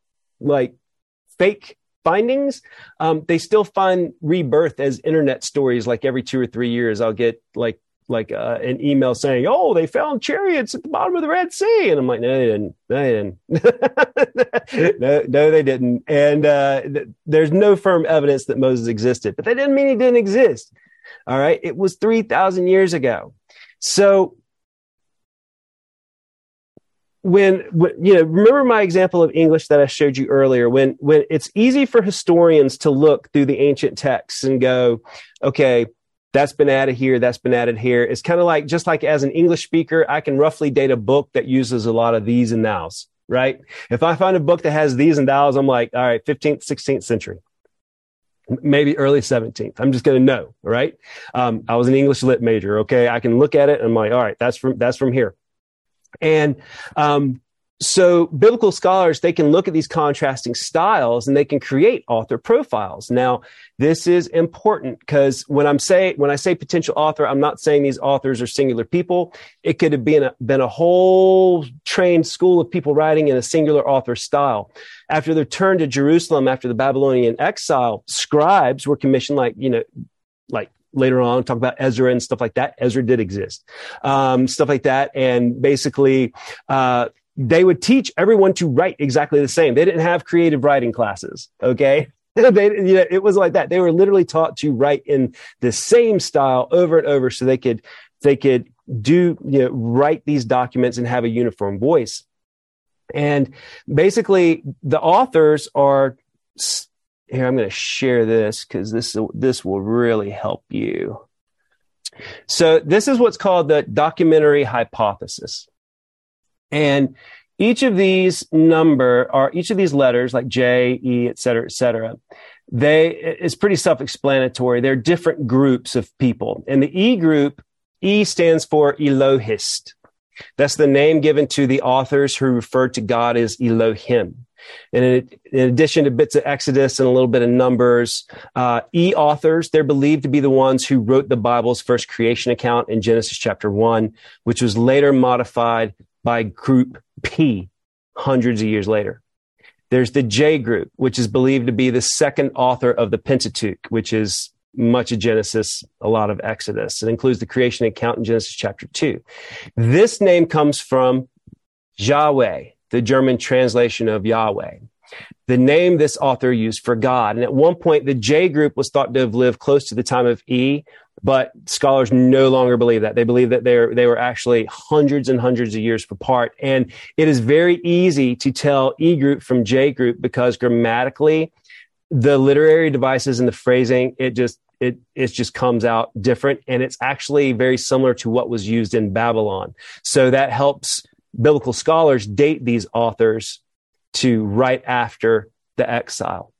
fake findings, they still find rebirth as internet stories. Like every 2 or 3 years, I'll get an email saying, oh, they found chariots at the bottom of the Red Sea. And I'm like, no, they didn't. No, they didn't. And there's no firm evidence that Moses existed, but that didn't mean he didn't exist. All right. It was 3,000 years ago. So remember my example of English that I showed you earlier, when it's easy for historians to look through the ancient texts and go, okay, that's been added here. That's been added here. It's kind of like, just like as an English speaker, I can roughly date a book that uses a lot of these and thous, right? If I find a book that has these and thous, I'm like, all right, 15th, 16th century, maybe early 17th. I'm just going to know, right? I was an English lit major. Okay. I can look at it and I'm like, all right, that's from here. And, so biblical scholars, they can look at these contrasting styles and they can create author profiles. Now, this is important because when I say potential author, I'm not saying these authors are singular people. It could have been a whole trained school of people writing in a singular author style. After their turn to Jerusalem after the Babylonian exile, scribes were commissioned later on, talk about Ezra and stuff like that. Ezra did exist, stuff like that. And basically, they would teach everyone to write exactly the same. They didn't have creative writing classes. Okay. It was like that. They were literally taught to write in the same style over and over so they could write these documents and have a uniform voice. And basically the authors are here. I'm going to share this because this will really help you. So this is what's called the documentary hypothesis. And each of these letters like J, E, et cetera, it's pretty self-explanatory. They're different groups of people. And the E group, E stands for Elohist. That's the name given to the authors who referred to God as Elohim. And in addition to bits of Exodus and a little bit of Numbers, authors, they're believed to be the ones who wrote the Bible's first creation account in Genesis chapter 1, which was later modified by group P hundreds of years later. There's the J group, which is believed to be the second author of the Pentateuch, which is much of Genesis, a lot of Exodus. It includes the creation account in Genesis chapter 2. This name comes from Yahweh, the German translation of Yahweh, the name this author used for God. And at one point, the J group was thought to have lived close to the time of E, but scholars no longer believe that. They believe that they were actually hundreds and hundreds of years apart. And it is very easy to tell E group from J group because grammatically, the literary devices and the phrasing, it just comes out different. And it's actually very similar to what was used in Babylon. So that helps biblical scholars date these authors to right after the exile.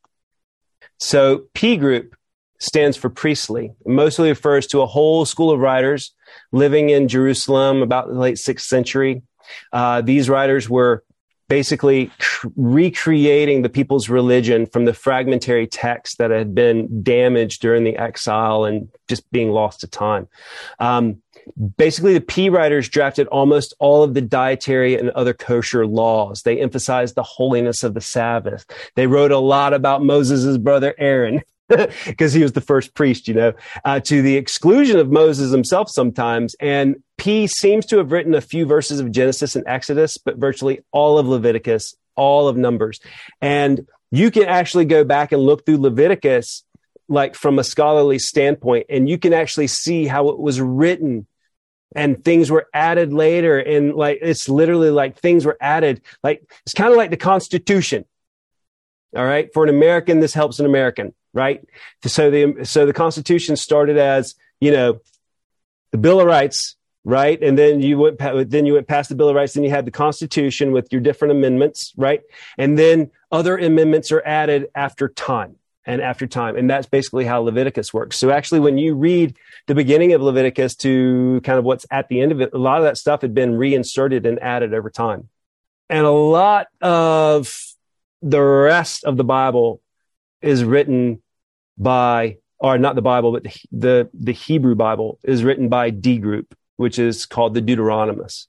So P group stands for priestly. It mostly refers to a whole school of writers living in Jerusalem about the late 6th century. These writers were basically recreating the people's religion from the fragmentary texts that had been damaged during the exile and just being lost to time. Basically, the P writers drafted almost all of the dietary and other kosher laws. They emphasized the holiness of the Sabbath. They wrote a lot about Moses' brother Aaron, because he was the first priest, to the exclusion of Moses himself sometimes. And P seems to have written a few verses of Genesis and Exodus, but virtually all of Leviticus, all of Numbers. And you can actually go back and look through Leviticus, like from a scholarly standpoint, and you can actually see how it was written and things were added later. And like, it's literally like things were added. Like, it's kind of like the Constitution. All right. For an American, this helps an American, right? So the Constitution started as, the Bill of Rights, right? And then you went past the Bill of Rights, then you had the Constitution with your different amendments, right? And then other amendments are added after time. And that's basically how Leviticus works. So actually, when you read the beginning of Leviticus to kind of what's at the end of it, a lot of that stuff had been reinserted and added over time. And a lot of the rest of the Bible is written by, or not the Bible, but the Hebrew Bible is written by D group, which is called the Deuteronomist.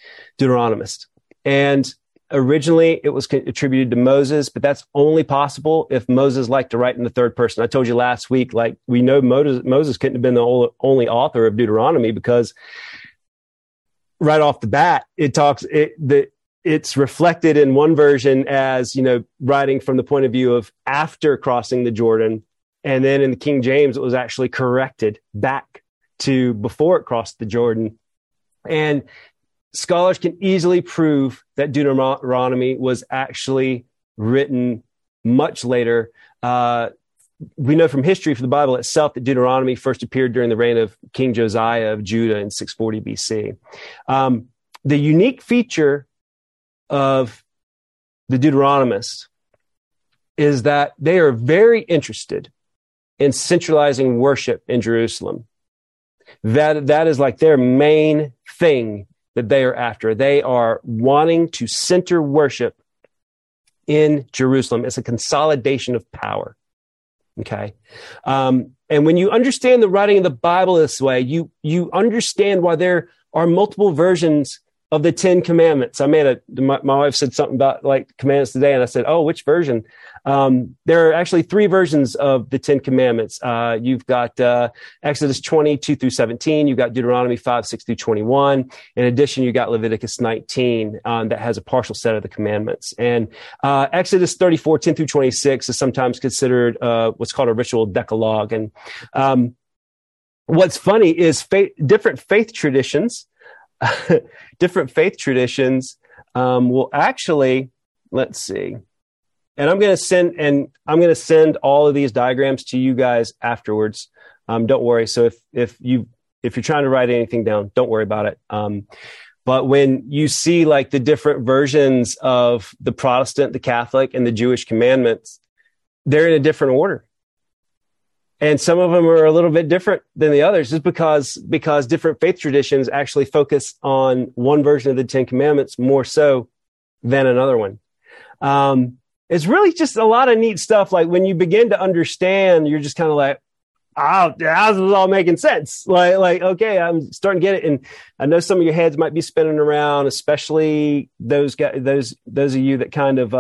And originally, it was attributed to Moses, but that's only possible if Moses liked to write in the third person. I told you last week, like, we know Moses couldn't have been the only author of Deuteronomy because right off the bat, it's reflected in one version as, writing from the point of view of after crossing the Jordan. And then in the King James, it was actually corrected back to before it crossed the Jordan. And scholars can easily prove that Deuteronomy was actually written much later. We know from history, from the Bible itself, that Deuteronomy first appeared during the reign of King Josiah of Judah in 640 BC. The unique feature of the Deuteronomists is that they are very interested in centralizing worship in Jerusalem. That is like their main thing that they are after. They are wanting to center worship in Jerusalem. It's a consolidation of power. Okay. And when you understand the writing of the Bible this way, you understand why there are multiple versions of the 10 Commandments. My wife said something about like commandments today, and I said, "Oh, which version?" There are actually 3 versions of the 10 Commandments. You've got Exodus 22 through 17. You've got Deuteronomy 5, 6 through 21. In addition, you got Leviticus 19 that has a partial set of the commandments. And Exodus 34, 10 through 26 is sometimes considered what's called a ritual decalogue. And what's funny is different faith traditions will actually, let's see. And I'm going to send all of these diagrams to you guys afterwards. Don't worry. So if you're trying to write anything down, don't worry about it. But when you see like the different versions of the Protestant, the Catholic, and the Jewish commandments, they're in a different order. And some of them are a little bit different than the others, just because different faith traditions actually focus on one version of the Ten Commandments more so than another one. It's really just a lot of neat stuff. Like when you begin to understand, you're just kind of like, oh, how's this all making sense? Like, okay, I'm starting to get it. And I know some of your heads might be spinning around, especially those guys, those of you that kind of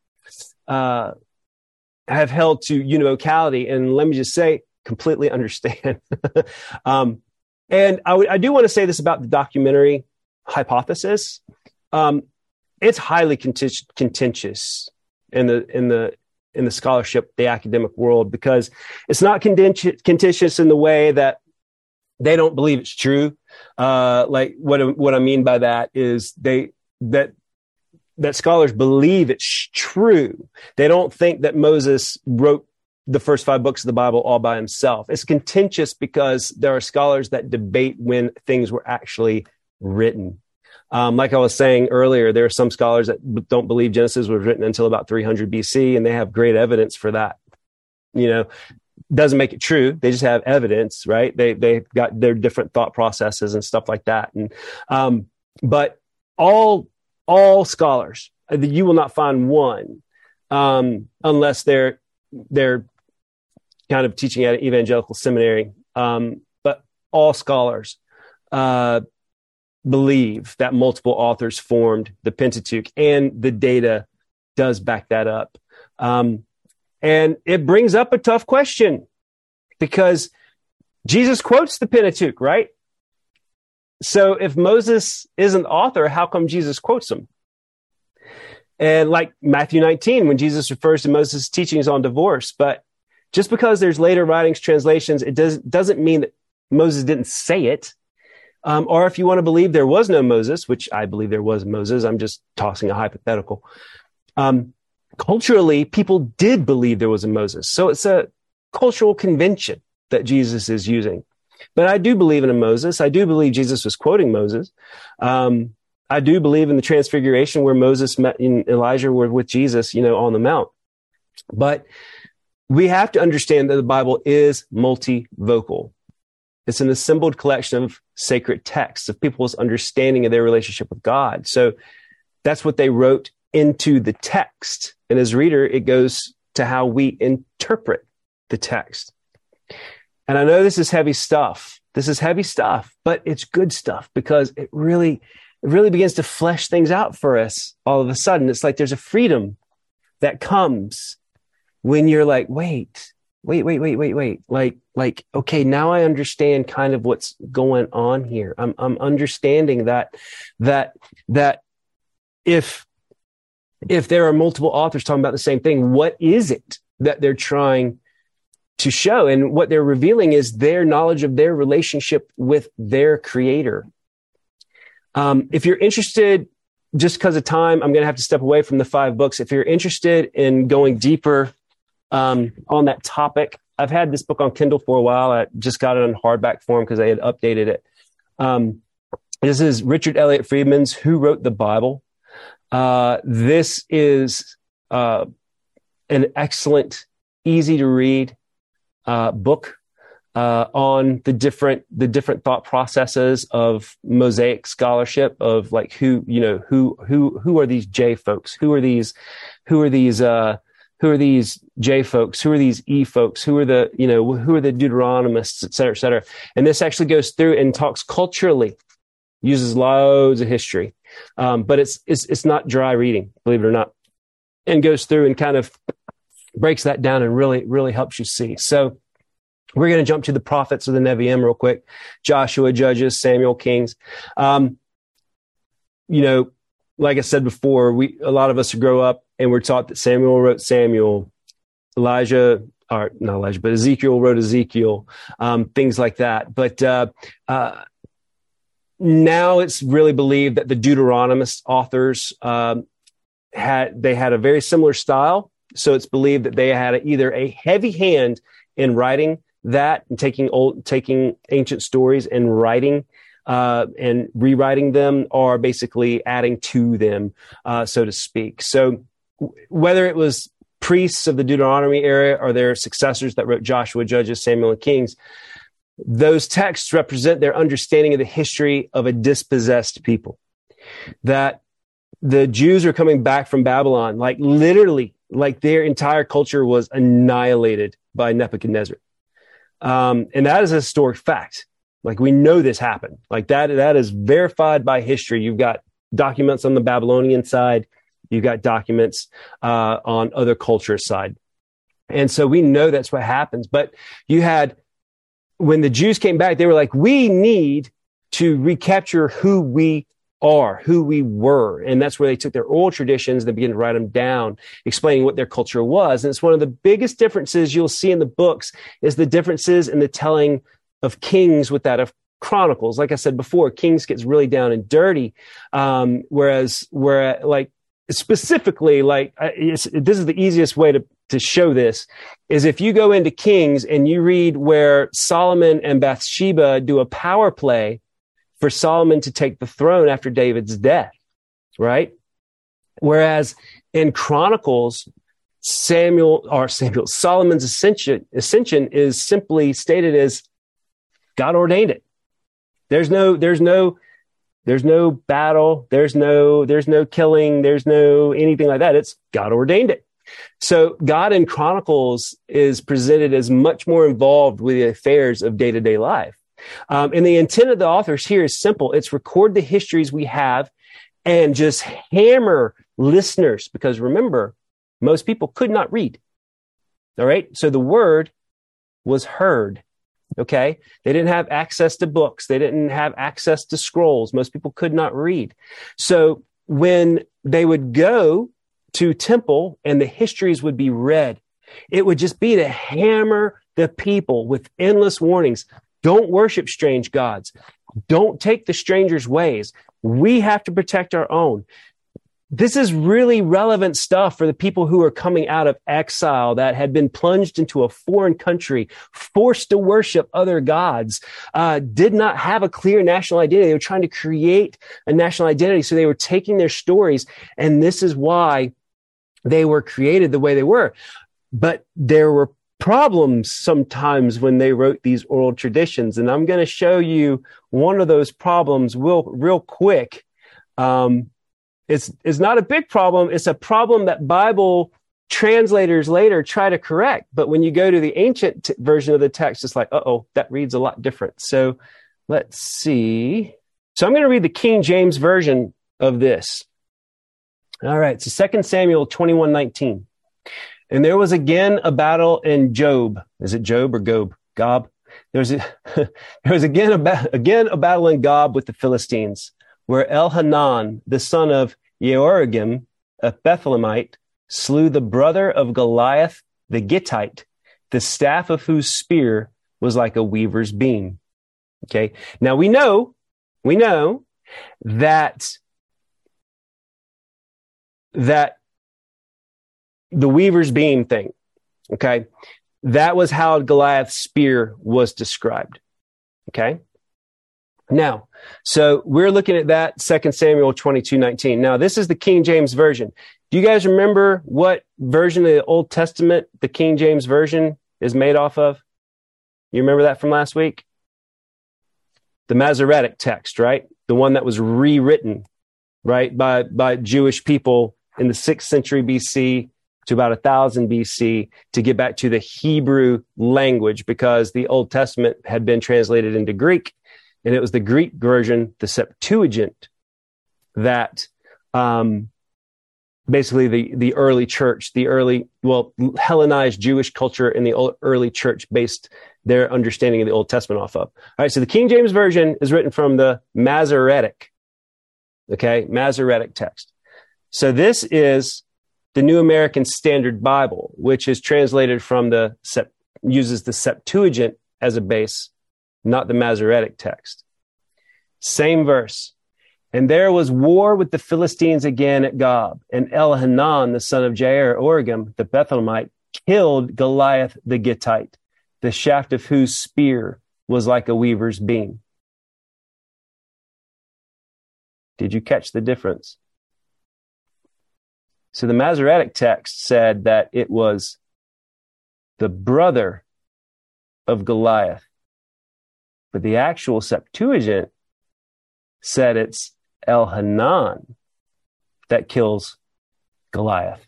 have held to univocality. And let me just say, completely understand. And I do want to say this about the documentary hypothesis. It's highly contentious in the scholarship, the academic world, because it's not contentious in the way that they don't believe it's true. Like what I mean by that is that scholars believe it's true. They don't think that Moses wrote the first 5 books of the Bible all by himself. It's contentious because there are scholars that debate when things were actually written. Like I was saying earlier, there are some scholars that don't believe Genesis was written until about 300 BC, and they have great evidence for that. Doesn't make it true. They just have evidence, right? They've got their different thought processes and stuff like that. And but all scholars, you will not find one unless they're kind of teaching at an evangelical seminary. But all scholars believe that multiple authors formed the Pentateuch, and the data does back that up. And it brings up a tough question because Jesus quotes the Pentateuch, right? So if Moses isn't the author, how come Jesus quotes him? And like Matthew 19, when Jesus refers to Moses' teachings on divorce, but just because there's later writings, translations, it doesn't mean that Moses didn't say it. Or if you want to believe there was no Moses, which I believe there was Moses, I'm just tossing a hypothetical. Culturally, people did believe there was a Moses. So it's a cultural convention that Jesus is using. But I do believe in a Moses. I do believe Jesus was quoting Moses. I do believe in the transfiguration where Moses met and Elijah were with Jesus, on the Mount. But we have to understand that the Bible is multivocal. It's an assembled collection of sacred texts of people's understanding of their relationship with God. So that's what they wrote into the text. And as a reader, it goes to how we interpret the text. And I know this is heavy stuff. But it's good stuff because it really begins to flesh things out for us all of a sudden. It's like there's a freedom that comes when you're like, wait. Like, okay, now I understand kind of what's going on here. I'm understanding that if there are multiple authors talking about the same thing, what is it that they're trying to show? And what they're revealing is their knowledge of their relationship with their creator. If you're interested, just because of time, I'm going to have to step away from the 5 books. If you're interested in going deeper on that topic, I've had this book on Kindle for a while. I just got it in hardback form because I had updated it. This is Richard Elliott Friedman's Who Wrote the Bible. This is an excellent, easy to read book on the different thought processes of Mosaic scholarship, of like who are these J folks? Who are these J folks? Who are these E folks? Who are the Deuteronomists, et cetera, And this actually goes through and talks culturally, uses loads of history. But it's not dry reading, believe it or not, and goes through and kind of breaks that down and really, really helps you see. So we're going to jump to the prophets of the Nevi'im real quick. Joshua, Judges, Samuel, Kings. Like I said before, a lot of us grow up and we're taught that Samuel wrote Samuel, Ezekiel wrote Ezekiel, things like that. But now it's really believed that the Deuteronomist authors had a very similar style. So it's believed that they had either a heavy hand in writing that and taking ancient stories and writing and rewriting them, or basically adding to them, so to speak. So whether it was priests of the Deuteronomy era are their successors that wrote Joshua, Judges, Samuel, and Kings. Those texts represent their understanding of the history of a dispossessed people. That the Jews are coming back from Babylon, like literally, like their entire culture was annihilated by Nebuchadnezzar. And that is a historic fact. Like we know this happened. Like that is verified by history. You've got documents on the Babylonian side. You've got documents on other cultures' side. And so we know that's what happens. But you had, when the Jews came back, they were like, we need to recapture who we are, who we were. And that's where they took their oral traditions, they began to write them down, explaining what their culture was. And it's one of the biggest differences you'll see in the books is the differences in the telling of Kings with that of Chronicles. Like I said before, Kings gets really down and dirty. Whereas like, specifically, like this is the easiest way to show this is if you go into Kings and you read where Solomon and Bathsheba do a power play for Solomon to take the throne after David's death, right? Whereas in Chronicles, Solomon's ascension is simply stated as God ordained it. There's no battle. There's no killing. There's no anything like that. It's God ordained it. So God in Chronicles is presented as much more involved with the affairs of day-to-day life. And the intent of the authors here is simple. It's record the histories we have and just hammer listeners, because remember, most people could not read. All right. So the word was heard. Okay. They didn't have access to books. They didn't have access to scrolls. Most people could not read. So when they would go to temple and the histories would be read, it would just be to hammer the people with endless warnings. Don't worship strange gods. Don't take the stranger's ways. We have to protect our own. This is really relevant stuff for the people who are coming out of exile that had been plunged into a foreign country, forced to worship other gods, did not have a clear national identity. They were trying to create a national identity. So they were taking their stories, and this is why they were created the way they were. But there were problems sometimes when they wrote these oral traditions. And I'm going to show you one of those problems real quick. It's not a big problem. It's a problem that Bible translators later try to correct. But when you go to the ancient version of the text, it's like, that reads a lot different. So let's see. So I'm going to read the King James version of this. All right. So 2 Samuel 21:19. And there was again a battle in Job. Is it Job or Gob? Gob. There was again a battle in Gob with the Philistines, where Elhanan, the son of Jehoiakim, a Bethlehemite, slew the brother of Goliath the Gittite, the staff of whose spear was like a weaver's beam. Okay. Now we know that the weaver's beam thing, okay, that was how Goliath's spear was described. Okay. Now, so we're looking at that 2 Samuel 22:19. Now, this is the King James Version. Do you guys remember what version of the Old Testament the King James Version is made off of? You remember that from last week? The Masoretic text, right? The one that was rewritten, right, by Jewish people in the 6th century BC to about 1000 BC to get back to the Hebrew language, because the Old Testament had been translated into Greek. And it was the Greek version, the Septuagint, that basically the early church, Hellenized Jewish culture in the early church based their understanding of the Old Testament off of. All right, so the King James Version is written from the Masoretic, Masoretic text. So this is the New American Standard Bible, which is translated from uses the Septuagint as a base, not the Masoretic text. Same verse. And there was war with the Philistines again at Gob, and Elhanan, the son of Jehoiakim, the Bethlehemite, killed Goliath the Gittite, the shaft of whose spear was like a weaver's beam. Did you catch the difference? So the Masoretic text said that it was the brother of Goliath. But the actual Septuagint said it's Elhanan that kills Goliath.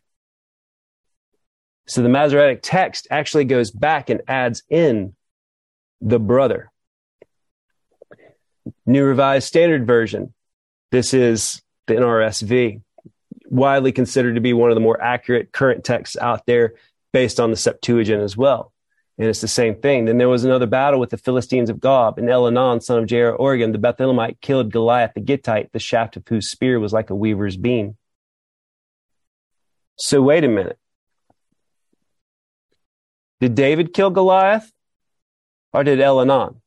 So the Masoretic text actually goes back and adds in the brother. New Revised Standard Version. This is the NRSV, widely considered to be one of the more accurate current texts out there based on the Septuagint as well. And it's the same thing. Then there was another battle with the Philistines of Gob, and Elhanan, son of Jair-Oregim, the Bethlehemite, killed Goliath the Gittite, the shaft of whose spear was like a weaver's beam. So wait a minute. Did David kill Goliath, or did Elhanan?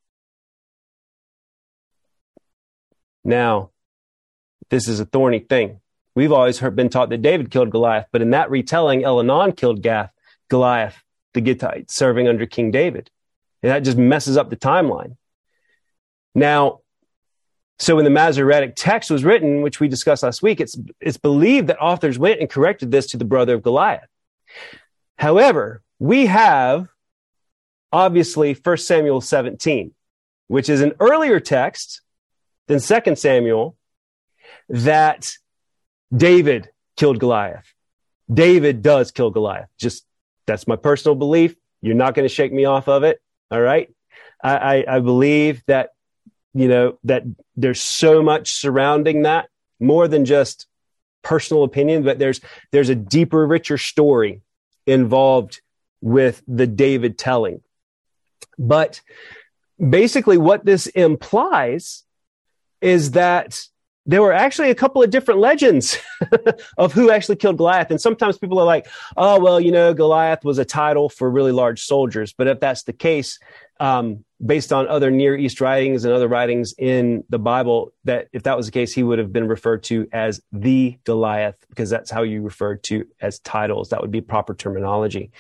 Now, this is a thorny thing. We've always been taught that David killed Goliath, but in that retelling, Elhanan killed Goliath the Gittite, serving under King David. And that just messes up the timeline. Now, so when the Masoretic text was written, which we discussed last week, it's believed that authors went and corrected this to the brother of Goliath. However, we have, obviously, 1 Samuel 17, which is an earlier text than 2 Samuel, that David killed Goliath. David does kill Goliath. Just, that's my personal belief. You're not going to shake me off of it. All right. I believe that, that there's so much surrounding that, more than just personal opinion, but there's a deeper, richer story involved with the David telling. But basically what this implies is that there were actually a couple of different legends of who actually killed Goliath. And sometimes people are like, oh, well, Goliath was a title for really large soldiers. But if that's the case, based on other Near East writings and other writings in the Bible, that if that was the case, he would have been referred to as the Goliath, because that's how you referred to as titles. That would be proper terminology.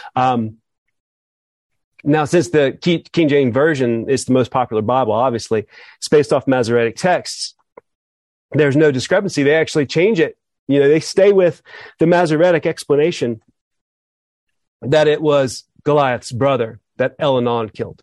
Now, since the King James Version is the most popular Bible, obviously, it's based off Masoretic texts. There's no discrepancy. They actually change it. They stay with the Masoretic explanation that it was Goliath's brother that Elhanan killed.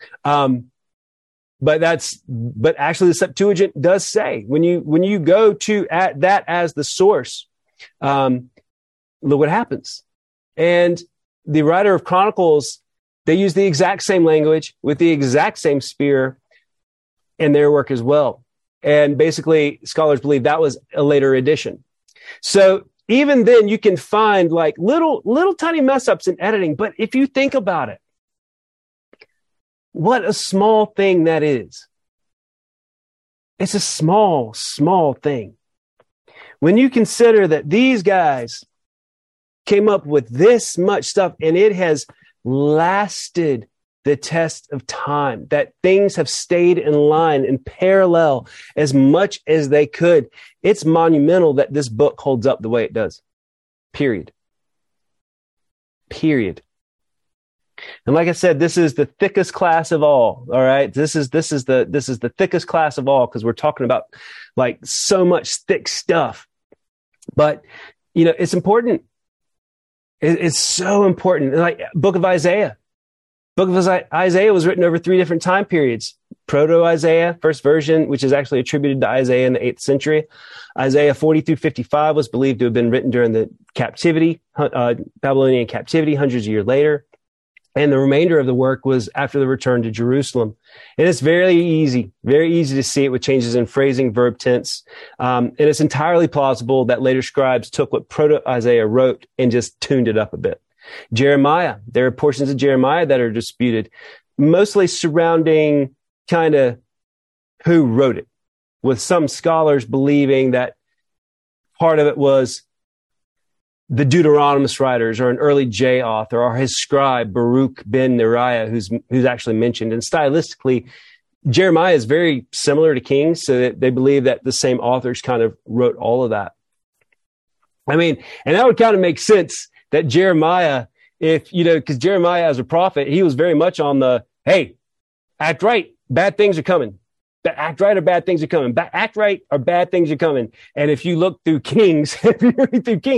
But actually the Septuagint does say, when you go to at that as the source, look what happens. And the writer of Chronicles, they use the exact same language with the exact same spear in their work as well. And basically, scholars believe that was a later addition. So even then, you can find like little tiny mess ups in editing. But if you think about it, what a small thing that is. It's a small thing. When you consider that these guys came up with this much stuff and it has lasted the test of time, that things have stayed in line in parallel as much as they could. It's monumental that this book holds up the way it does. Period. And like I said, this is the thickest class of all. All right. This is the thickest class of all, because we're talking about like so much thick stuff. But it's important. It's so important. Like Book of Isaiah. Book of Isaiah was written over 3 different time periods. Proto-Isaiah, first version, which is actually attributed to Isaiah in the 8th century. Isaiah 40 through 55 was believed to have been written during the captivity, Babylonian captivity, hundreds of years later. And the remainder of the work was after the return to Jerusalem. And it's very easy to see it with changes in phrasing, verb tense. And it's entirely plausible that later scribes took what Proto-Isaiah wrote and just tuned it up a bit. Jeremiah, there are portions of Jeremiah that are disputed, mostly surrounding kind of who wrote it, with some scholars believing that part of it was the Deuteronomist writers or an early J author or his scribe, Baruch ben Neriah, who's actually mentioned. And stylistically, Jeremiah is very similar to Kings, so that they believe that the same authors kind of wrote all of that. I mean, and that would kind of make sense that Jeremiah, because Jeremiah as a prophet, he was very much on the, hey, act right, bad things are coming. Act right or bad things are coming. Act right or bad things are coming. And if you look through Kings, if you read through Kings,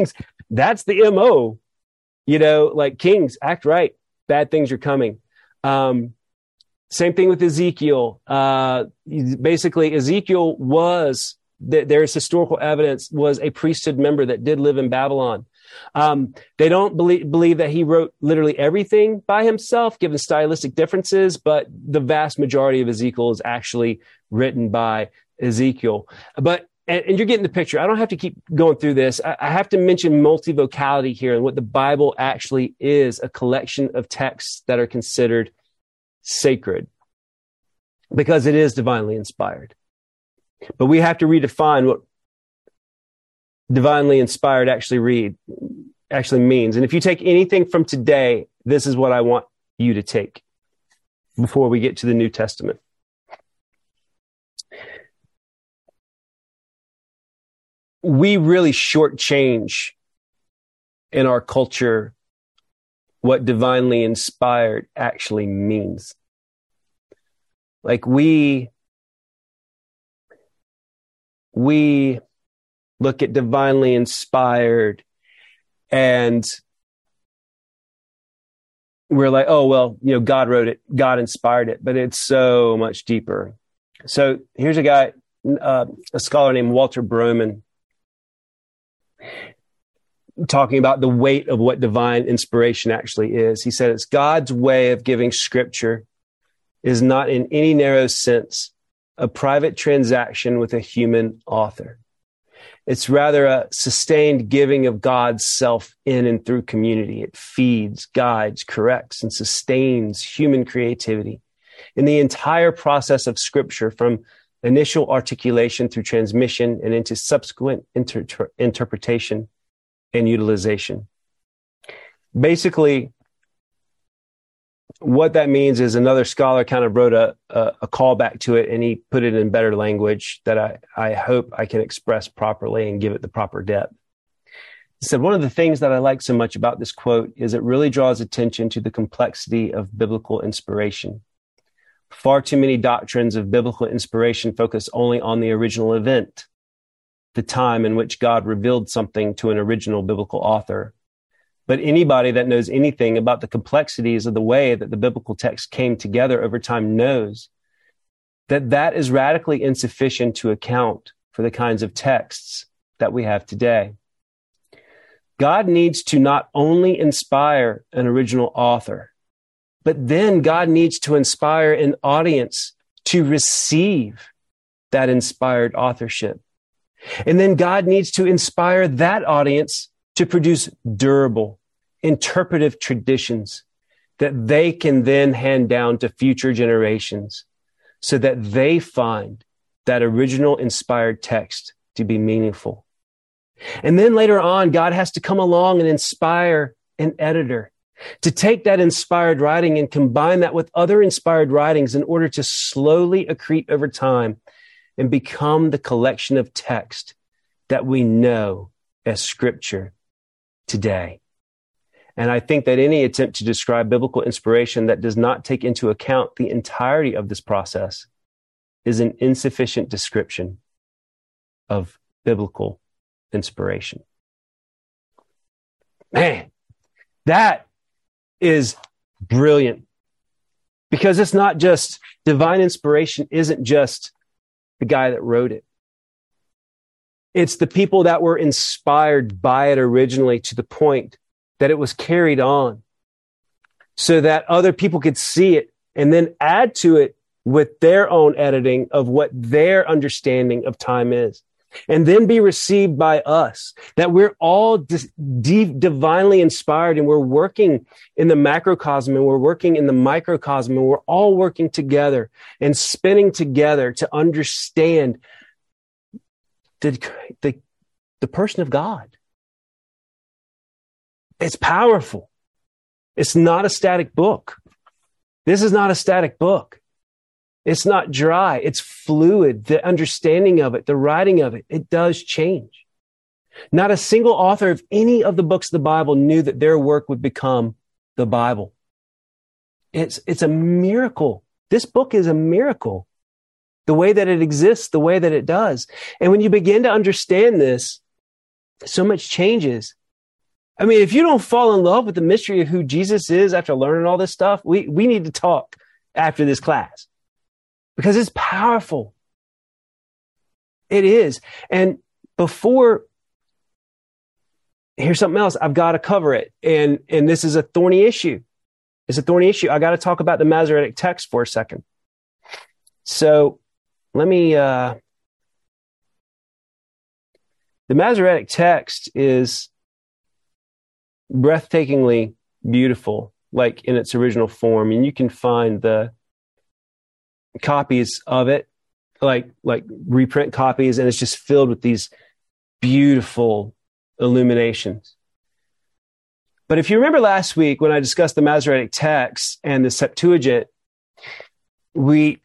That's the MO, like kings, act right. Bad things are coming. Same thing with Ezekiel. Basically, Ezekiel there's historical evidence, was a priesthood member that did live in Babylon. They don't believe that he wrote literally everything by himself, given stylistic differences, but the vast majority of Ezekiel is actually written by Ezekiel. And you're getting the picture. I don't have to keep going through this. I have to mention multivocality here and what the Bible actually is, a collection of texts that are considered sacred because it is divinely inspired. But we have to redefine what divinely inspired actually means. And if you take anything from today, this is what I want you to take before we get to the New Testament. We really shortchange in our culture what divinely inspired actually means. Like we look at divinely inspired and we're like, oh, well, God wrote it, God inspired it, but it's so much deeper. So here's a guy, a scholar named Walter Broman, talking about the weight of what divine inspiration actually is. He said, it's God's way of giving scripture is not in any narrow sense a private transaction with a human author. It's rather a sustained giving of God's self in and through community. It feeds, guides, corrects, and sustains human creativity in the entire process of scripture, from initial articulation through transmission and into subsequent interpretation and utilization. Basically, what that means is another scholar kind of wrote a callback to it, and he put it in better language that I hope I can express properly and give it the proper depth. He said, one of the things that I like so much about this quote is it really draws attention to the complexity of biblical inspiration. Far too many doctrines of biblical inspiration focus only on the original event, the time in which God revealed something to an original biblical author. But anybody that knows anything about the complexities of the way that the biblical text came together over time knows that that is radically insufficient to account for the kinds of texts that we have today. God needs to not only inspire an original author, but then God needs to inspire an audience to receive that inspired authorship. And then God needs to inspire that audience to produce durable, interpretive traditions that they can then hand down to future generations so that they find that original inspired text to be meaningful. And then later on, God has to come along and inspire an editor to take that inspired writing and combine that with other inspired writings in order to slowly accrete over time and become the collection of text that we know as Scripture today. And I think that any attempt to describe biblical inspiration that does not take into account the entirety of this process is an insufficient description of biblical inspiration. Man, that is brilliant, because it's not just divine inspiration isn't just the guy that wrote it. It's the people that were inspired by it originally to the point that it was carried on so that other people could see it and then add to it with their own editing of what their understanding of time is, and then be received by us, that we're all divinely inspired and we're working in the macrocosm and we're working in the microcosm and we're all working together and spinning together to understand the person of God. It's powerful. It's not a static book. This is not a static book. It's not dry. It's fluid. The understanding of it, the writing of it, it does change. Not a single author of any of the books of the Bible knew that their work would become the Bible. It's a miracle. This book is a miracle. The way that it exists, the way that it does. And when you begin to understand this, so much changes. I mean, if you don't fall in love with the mystery of who Jesus is after learning all this stuff, we need to talk after this class because it's powerful. It is. And here's something else. I've got to cover it. And this is a thorny issue. It's a thorny issue. I got to talk about the Masoretic text for a second. So let me, the Masoretic text is breathtakingly beautiful, like in its original form. And you can find the copies of it, like reprint copies, and it's just filled with these beautiful illuminations. But if you remember last week when I discussed the Masoretic text and the Septuagint, we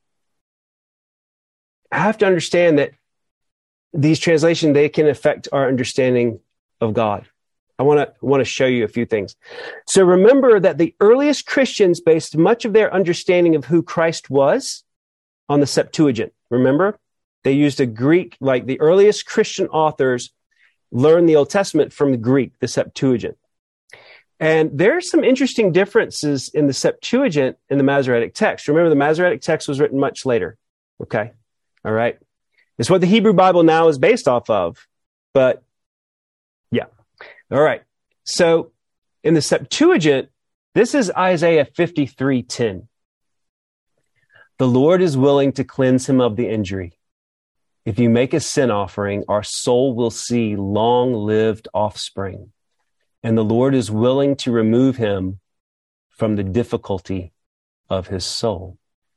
have to understand that these translations, they can affect our understanding of God. I want to show you a few things. So remember that the earliest Christians based much of their understanding of who Christ was on the Septuagint. Remember? They used a Greek, like the earliest Christian authors learned the Old Testament from the Greek, the Septuagint. And there are some interesting differences in the Septuagint and the Masoretic text. Remember, the Masoretic text was written much later. Okay? All right? It's what the Hebrew Bible now is based off of. But, yeah. All right. So, in the Septuagint, this is Isaiah 53:10. The Lord is willing to cleanse him of the injury. If you make a sin offering, our soul will see long-lived offspring. And the Lord is willing to remove him from the difficulty of his soul.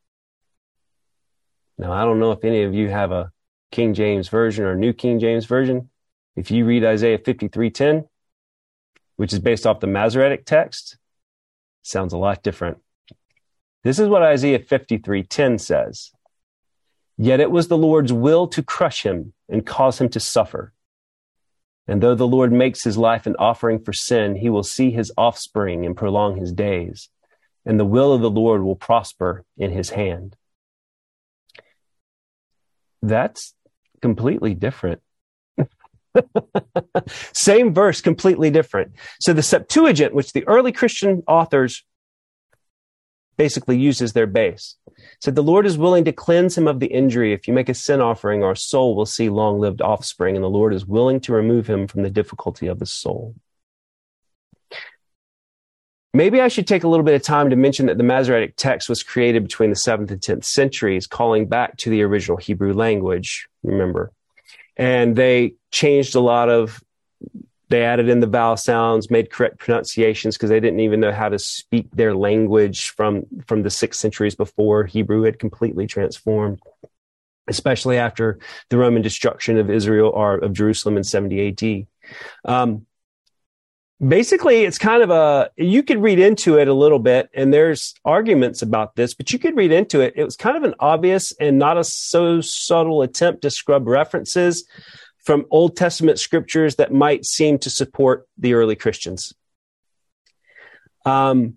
Now, I don't know if any of you have a King James Version or New King James Version. If you read Isaiah 53:10, which is based off the Masoretic text, it sounds a lot different. This is what Isaiah 53:10 says. Yet it was the Lord's will to crush him and cause him to suffer. And though the Lord makes his life an offering for sin, he will see his offspring and prolong his days. And the will of the Lord will prosper in his hand. That's completely different. Same verse, completely different. So the Septuagint, which the early Christian authors basically used as their base, said the Lord is willing to cleanse him of the injury. If you make a sin offering, our soul will see long-lived offspring, and the Lord is willing to remove him from the difficulty of his soul. Maybe I should take a little bit of time to mention that the Masoretic text was created between the 7th and 10th centuries, calling back to the original Hebrew language, remember. And they changed they added in the vowel sounds, made correct pronunciations because they didn't even know how to speak their language from the 6 centuries before. Hebrew had completely transformed, especially after the Roman destruction of Israel or of Jerusalem in 70 AD. Basically, it's kind of you could read into it a little bit, and there's arguments about this, but you could read into it. It was kind of an obvious and not a so subtle attempt to scrub references from Old Testament scriptures that might seem to support the early Christians. God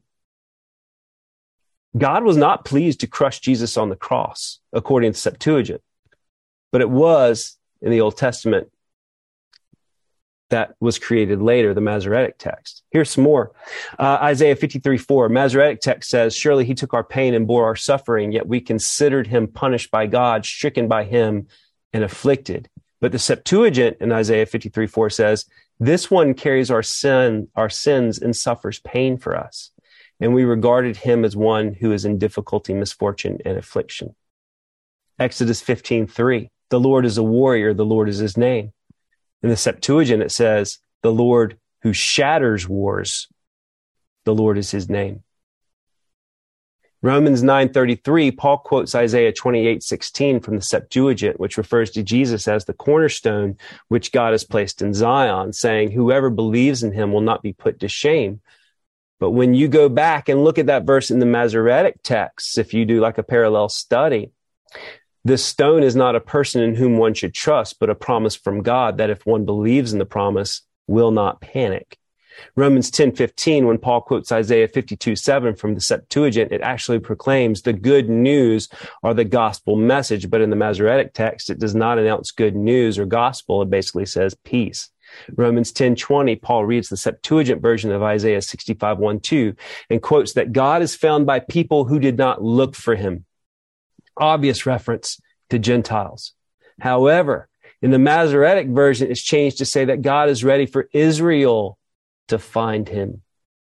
was not pleased to crush Jesus on the cross, according to Septuagint, but it was in the Old Testament that was created later, the Masoretic text. Here's some more. Isaiah 53:4, Masoretic text says, surely he took our pain and bore our suffering, yet we considered him punished by God, stricken by him, and afflicted. But the Septuagint in Isaiah 53:4 says, this one carries our sins and suffers pain for us. And we regarded him as one who is in difficulty, misfortune, and affliction. Exodus 15:3, the Lord is a warrior, the Lord is his name. In the Septuagint, it says, the Lord who shatters wars, the Lord is his name. Romans 9:33, Paul quotes Isaiah 28:16 from the Septuagint, which refers to Jesus as the cornerstone, which God has placed in Zion, saying, whoever believes in him will not be put to shame. But when you go back and look at that verse in the Masoretic text, if you do like a parallel study, this stone is not a person in whom one should trust, but a promise from God that if one believes in the promise, will not panic. Romans 10:15, when Paul quotes Isaiah 52:7 from the Septuagint, it actually proclaims the good news or the gospel message. But in the Masoretic text, it does not announce good news or gospel. It basically says peace. Romans 10:20, Paul reads the Septuagint version of Isaiah 65:1-2 and quotes that God is found by people who did not look for him. Obvious reference to Gentiles. However, in the Masoretic version, it's changed to say that God is ready for Israel to find him,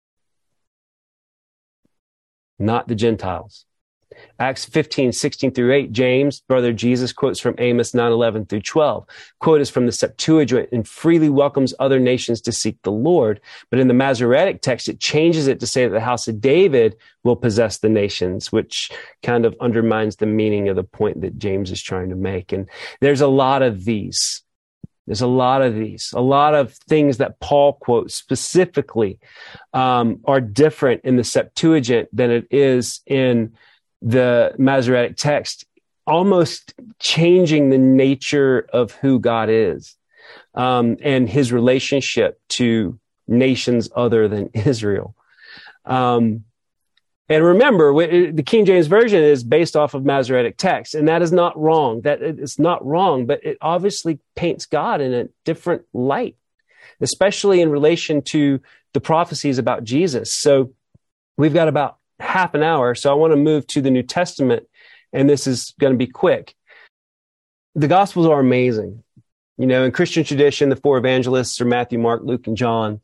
not the Gentiles. Acts 15:16-8, James, brother Jesus, quotes from Amos 9:11-12. Quote is from the Septuagint and freely welcomes other nations to seek the Lord. But in the Masoretic text, it changes it to say that the house of David will possess the nations, which kind of undermines the meaning of the point that James is trying to make. And there's a lot of these. There's a lot of things that Paul quotes specifically are different in the Septuagint than it is in the Masoretic text, almost changing the nature of who God is and his relationship to nations other than Israel. And remember, the King James Version is based off of Masoretic text, and that is not wrong. That it's not wrong, but it obviously paints God in a different light, especially in relation to the prophecies about Jesus. So we've got about half an hour, so I want to move to the New Testament, and this is going to be quick. The Gospels are amazing. You know, in Christian tradition, the four evangelists are Matthew, Mark, Luke, and John.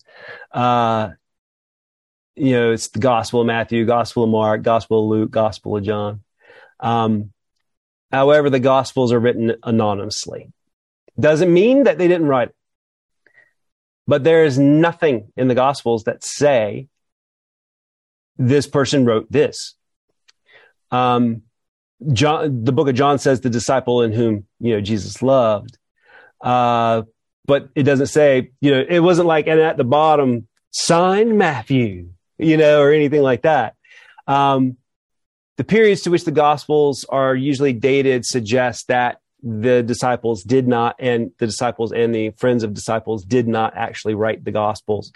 You know, it's the Gospel of Matthew, Gospel of Mark, Gospel of Luke, Gospel of John. However, the Gospels are written anonymously. Doesn't mean that they didn't write it. But there is nothing in the Gospels that say this person wrote this. John, the book of John says the disciple in whom, you know, Jesus loved. But it doesn't say, you know, it wasn't like, and at the bottom, signed Matthew, you know, or anything like that. The periods to which the Gospels are usually dated suggest that the disciples did not, and the disciples and the friends of disciples did not actually write the Gospels.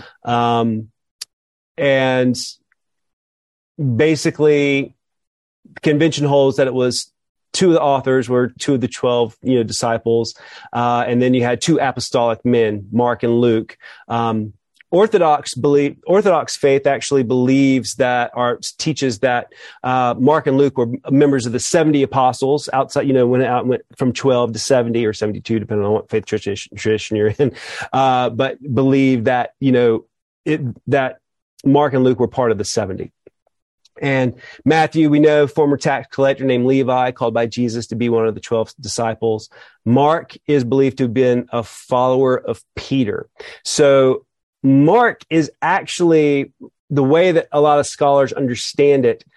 And basically, convention holds that it was two of the authors were two of the 12, you know, disciples. And then you had two apostolic men, Mark and Luke. Orthodox faith actually believes that, or teaches that Mark and Luke were members of the 70 apostles outside, you know, went from 12 to 70 or 72, depending on what faith tradition you're in. But believe that, you know, that Mark and Luke were part of the 70. And Matthew, we know, former tax collector named Levi, called by Jesus to be one of the 12 disciples. Mark is believed to have been a follower of Peter. So Mark is actually, the way that a lot of scholars understand it,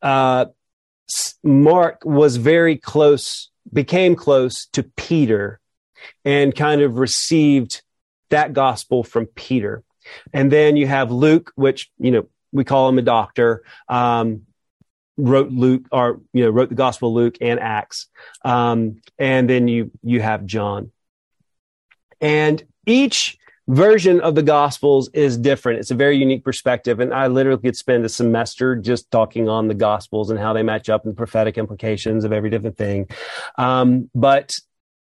Mark was very close, became close to Peter and kind of received that gospel from Peter. And then you have Luke, which, you know, we call him a doctor, wrote the Gospel of Luke and Acts. And then you have John. And each version of the Gospels is different. It's a very unique perspective. And I literally could spend a semester just talking on the Gospels and how they match up and the prophetic implications of every different thing. But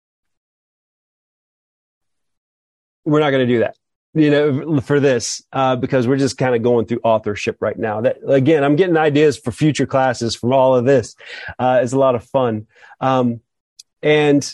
we're not going to do that, you know, for this, because we're just kind of going through authorship right now. That, again, I'm getting ideas for future classes from all of this. It's a lot of fun. And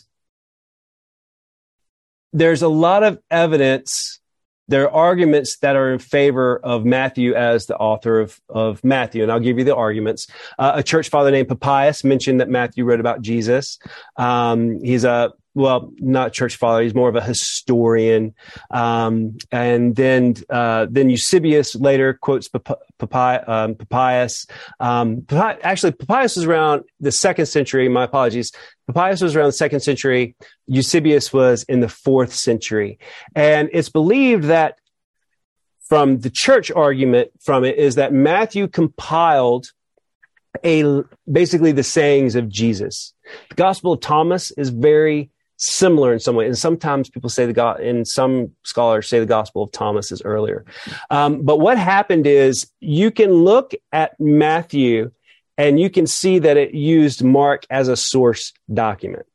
there's a lot of evidence. There are arguments that are in favor of Matthew as the author of Matthew, and I'll give you the arguments. A church father named Papias mentioned that Matthew wrote about Jesus. He's not church father. He's more of a historian. And then Eusebius later quotes Papias. Actually, Papias was around the 2nd century. My apologies. Papias was around the 2nd century. Eusebius was in the 4th century. And it's believed that from the church argument from it is that Matthew compiled basically the sayings of Jesus. The Gospel of Thomas is very similar in some way. And sometimes people say and some scholars say the Gospel of Thomas is earlier. But what happened is you can look at Matthew and you can see that it used Mark as a source document.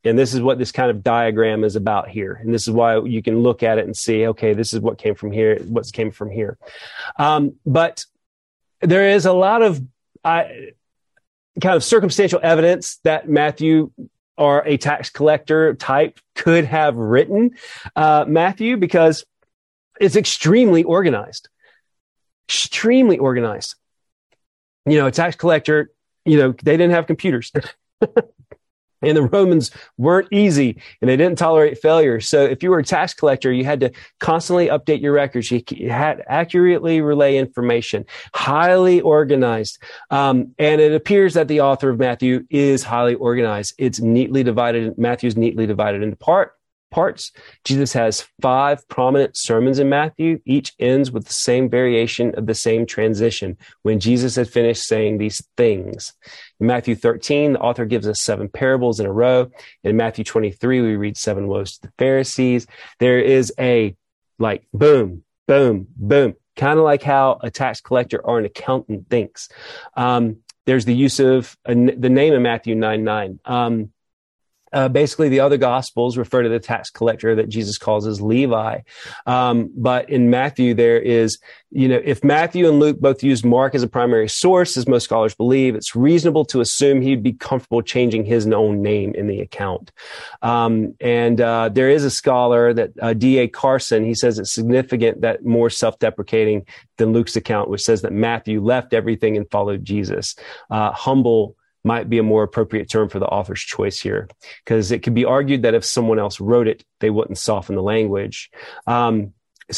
And this is what this kind of diagram is about here. And this is why you can look at it and see, okay, this is what came from here, what came from here. But there is a lot of kind of circumstantial evidence that Matthew, or a tax collector type, could have written Matthew, because it's extremely organized. Extremely organized. A tax collector, they didn't have computers. And the Romans weren't easy, and they didn't tolerate failure. So if you were a tax collector, you had to constantly update your records. You had accurately relay information, highly organized. And it appears that the author of Matthew is highly organized. It's neatly divided. Matthew's neatly divided into parts. Jesus has 5 prominent sermons in Matthew. Each ends with the same variation of the same transition, when Jesus had finished saying these things. In Matthew 13, the author gives us 7 parables in a row. In Matthew 23, we read 7 woes to the Pharisees. There is a boom, boom, boom, kind of like how a tax collector or an accountant thinks. There's the use of the name of Matthew 9:9. Basically, the other gospels refer to the tax collector that Jesus calls as Levi. But in Matthew, there is, if Matthew and Luke both use Mark as a primary source, as most scholars believe, it's reasonable to assume he'd be comfortable changing his own name in the account. There is a scholar that D.A. Carson, he says it's significant that more self-deprecating than Luke's account, which says that Matthew left everything and followed Jesus. Humble might be a more appropriate term for the author's choice here, because it could be argued that if someone else wrote it, they wouldn't soften the language. And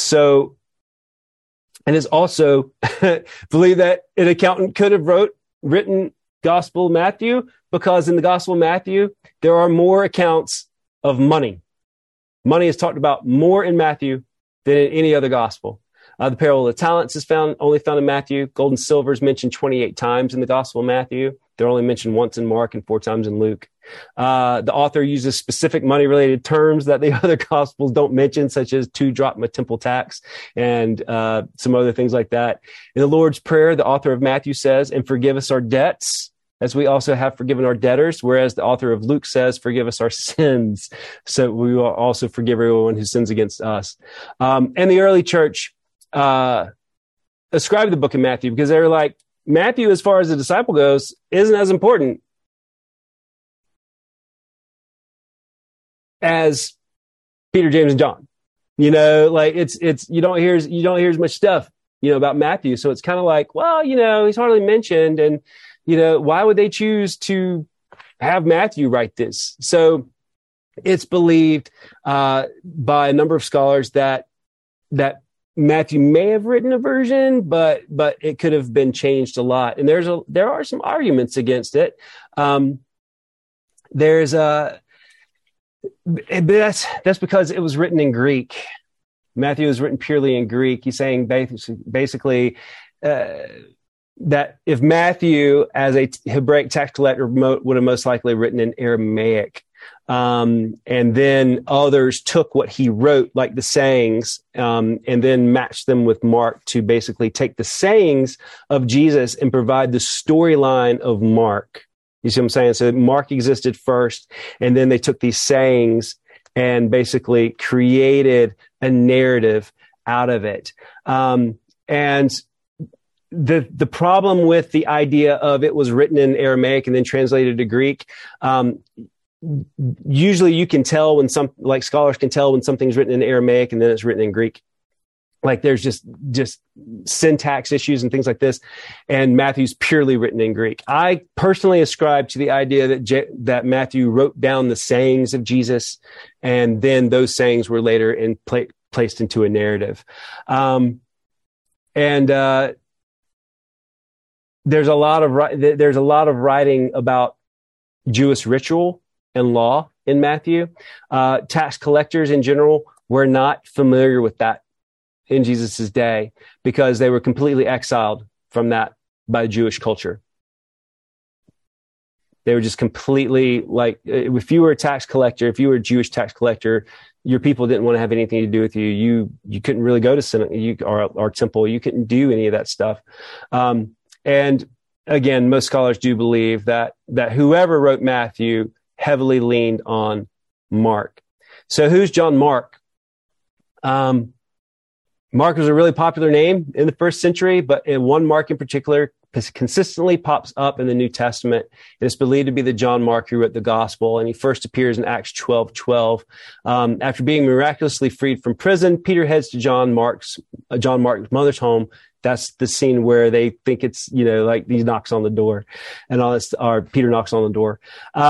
it's also believe that an accountant could have written Gospel Matthew, because in the Gospel Matthew, there are more accounts of money. Money is talked about more in Matthew than in any other gospel. The parable of the talents is only found in Matthew. Gold and silver is mentioned 28 times in the Gospel of Matthew. They're only mentioned once in Mark and 4 times in Luke. The author uses specific money-related terms that the other Gospels don't mention, such as 2 drachma temple tax and some other things like that. In the Lord's Prayer, the author of Matthew says, "And forgive us our debts, as we also have forgiven our debtors," whereas the author of Luke says, "Forgive us our sins, so we will also forgive everyone who sins against us." And the early church ascribed the book of Matthew because they were like, Matthew, as far as the disciple goes, isn't as important as Peter, James, and John. It's you don't hear as much stuff, about Matthew. So it's kind of like, well, he's hardly mentioned, and why would they choose to have Matthew write this? So it's believed by a number of scholars that Matthew may have written a version, but it could have been changed a lot. And there are some arguments against it. That's because it was written in Greek. Matthew was written purely in Greek. He's saying basically that if Matthew, as a Hebraic tax collector, would have most likely written in Aramaic. And then others took what he wrote, like the sayings, and then matched them with Mark to basically take the sayings of Jesus and provide the storyline of Mark. You see what I'm saying? So Mark existed first, and then they took these sayings and basically created a narrative out of it. And the problem with the idea of it was written in Aramaic and then translated to Greek, usually you can tell when scholars can tell when something's written in Aramaic and then it's written in Greek. Like there's just syntax issues and things like this. And Matthew's purely written in Greek. I personally ascribe to the idea that Matthew wrote down the sayings of Jesus, and then those sayings were later placed into a narrative. There's a lot of writing about Jewish ritual and law in Matthew. Tax collectors in general were not familiar with that in Jesus's day because they were completely exiled from that by Jewish culture. They were just completely if you were a tax collector, if you were a Jewish tax collector, your people didn't want to have anything to do with you. You couldn't really go to synagogue or temple. You couldn't do any of that stuff. And again, most scholars do believe that whoever wrote Matthew heavily leaned on Mark. So who's John Mark? Mark was a really popular name in the first century, but one Mark in particular consistently pops up in the New Testament. It's believed to be the John Mark who wrote the gospel, and he first appears in Acts 12:12. After being miraculously freed from prison, Peter heads to John Mark's mother's home. That's the scene where they think it's, like he knocks on the door and all this, or Peter knocks on the door.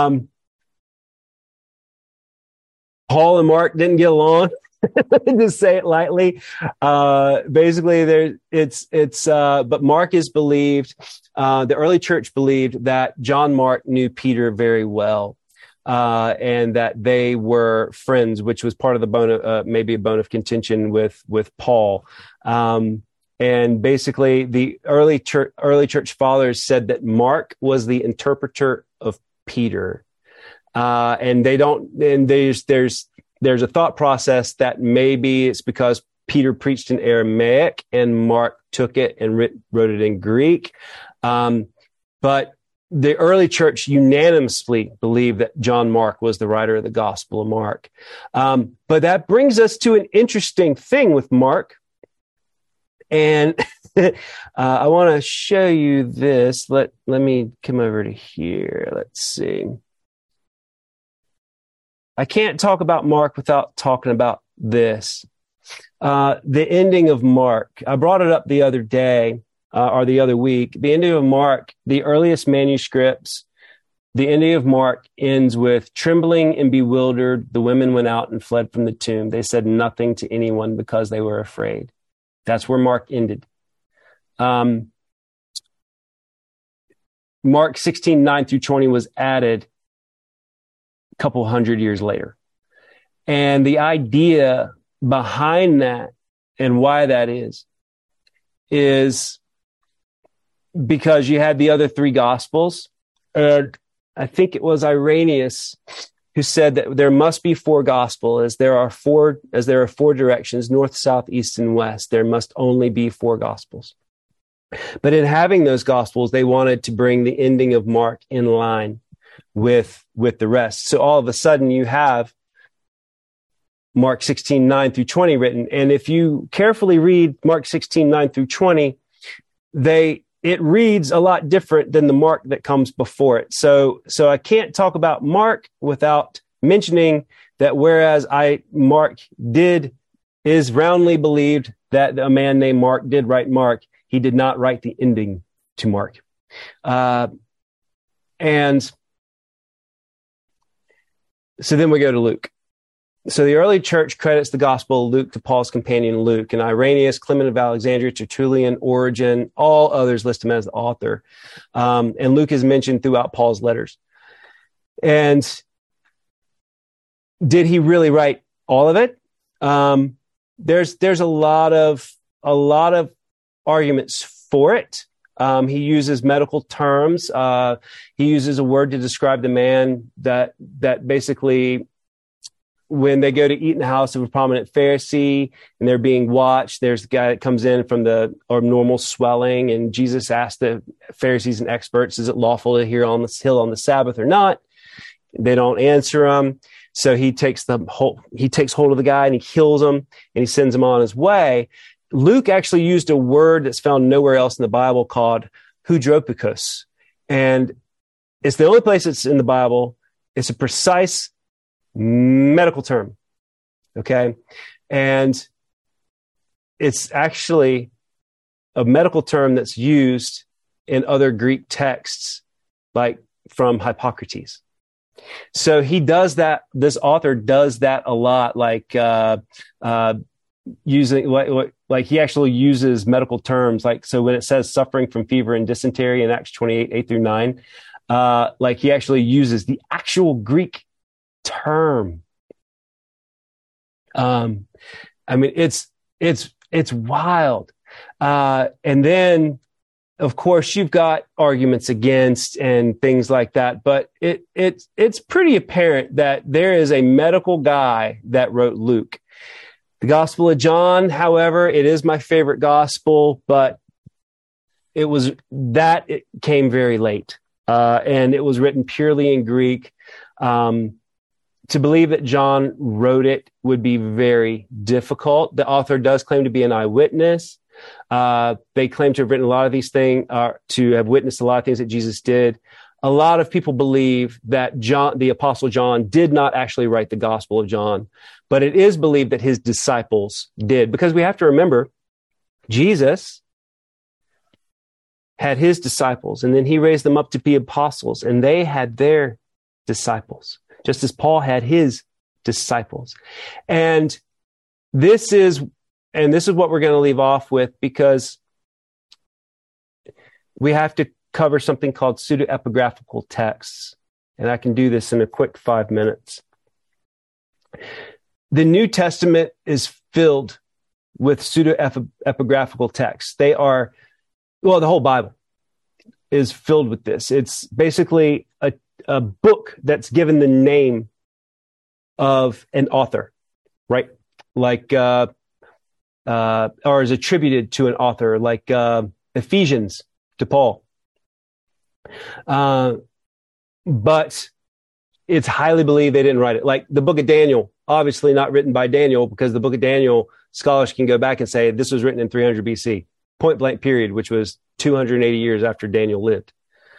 Paul and Mark didn't get along. To say it lightly. Basically but Mark is believed, the early church believed that John Mark knew Peter very well, and that they were friends, which was part of the maybe a bone of contention with Paul. And basically the early church fathers said that Mark was the interpreter of Peter. And there's a thought process that maybe it's because Peter preached in Aramaic and Mark took it and wrote it in Greek. But the early church unanimously believed that John Mark was the writer of the Gospel of Mark. But that brings us to an interesting thing with Mark. And I want to show you this. Let me come over to here. Let's see. I can't talk about Mark without talking about this. The ending of Mark. I brought it up the other day, or the other week. The ending of Mark, the earliest manuscripts, the ending of Mark ends with, trembling and bewildered, the women went out and fled from the tomb. They said nothing to anyone because they were afraid. That's where Mark ended. Mark 16:9-20 was added couple hundred years later. And the idea behind that and why that is because you had the other three gospels. I think it was Irenaeus who said that there must be four gospels, as there are four directions, north, south, east, and west. There must only be four gospels. But in having those gospels, they wanted to bring the ending of Mark in line with the rest. So all of a sudden you have Mark 16:9-20 written. And if you carefully read Mark 16:9-20, it reads a lot different than the Mark that comes before it. So I can't talk about Mark without mentioning that whereas Mark is roundly believed that a man named Mark did write Mark, he did not write the ending to Mark. And so then we go to Luke. So the early church credits the Gospel of Luke to Paul's companion Luke, and Irenaeus, Clement of Alexandria, Tertullian, Origen, all others list him as the author. And Luke is mentioned throughout Paul's letters. And did he really write all of it? There's a lot of arguments for it. He uses medical terms. He uses a word to describe the man that basically, when they go to eat in the house of a prominent Pharisee and they're being watched, there's the guy that comes in from the abnormal swelling, and Jesus asked the Pharisees and experts, is it lawful to heal on the Sabbath or not? They don't answer him. So he takes hold of the guy and he heals him and he sends him on his way. Luke actually used a word that's found nowhere else in the Bible called hudropikos. And it's the only place it's in the Bible. It's a precise medical term. Okay. And it's actually a medical term that's used in other Greek texts, like from Hippocrates. So he does that. This author does that a lot, like using like he actually uses medical terms. Like, so when it says suffering from fever and dysentery in Acts 28:8-9, like he actually uses the actual Greek term. I mean, it's wild. And then, of course, you've got arguments against and things like that, but it's pretty apparent that there is a medical guy that wrote Luke. The Gospel of John, however, it is my favorite gospel, but it came very late. And it was written purely in Greek. To believe that John wrote it would be very difficult. The author does claim to be an eyewitness. They claim to have written a lot of these things, to have witnessed a lot of things that Jesus did. A lot of people believe that John, the Apostle John, did not actually write the Gospel of John, but it is believed that his disciples did, because we have to remember Jesus had his disciples, and then he raised them up to be apostles, and they had their disciples, just as Paul had his disciples. And this is what we're going to leave off with, because we have to cover something called pseudoepigraphical texts. And I can do this in a quick 5 minutes. The New Testament is filled with pseudoepigraphical texts. The whole Bible is filled with this. It's basically a book that's given the name of an author, right? Like, or is attributed to an author, like Ephesians to Paul. But it's highly believed they didn't write it. Like the book of Daniel, obviously not written by Daniel, because the book of Daniel, scholars can go back and say this was written in 300 BC, point blank period, which was 280 years after Daniel lived.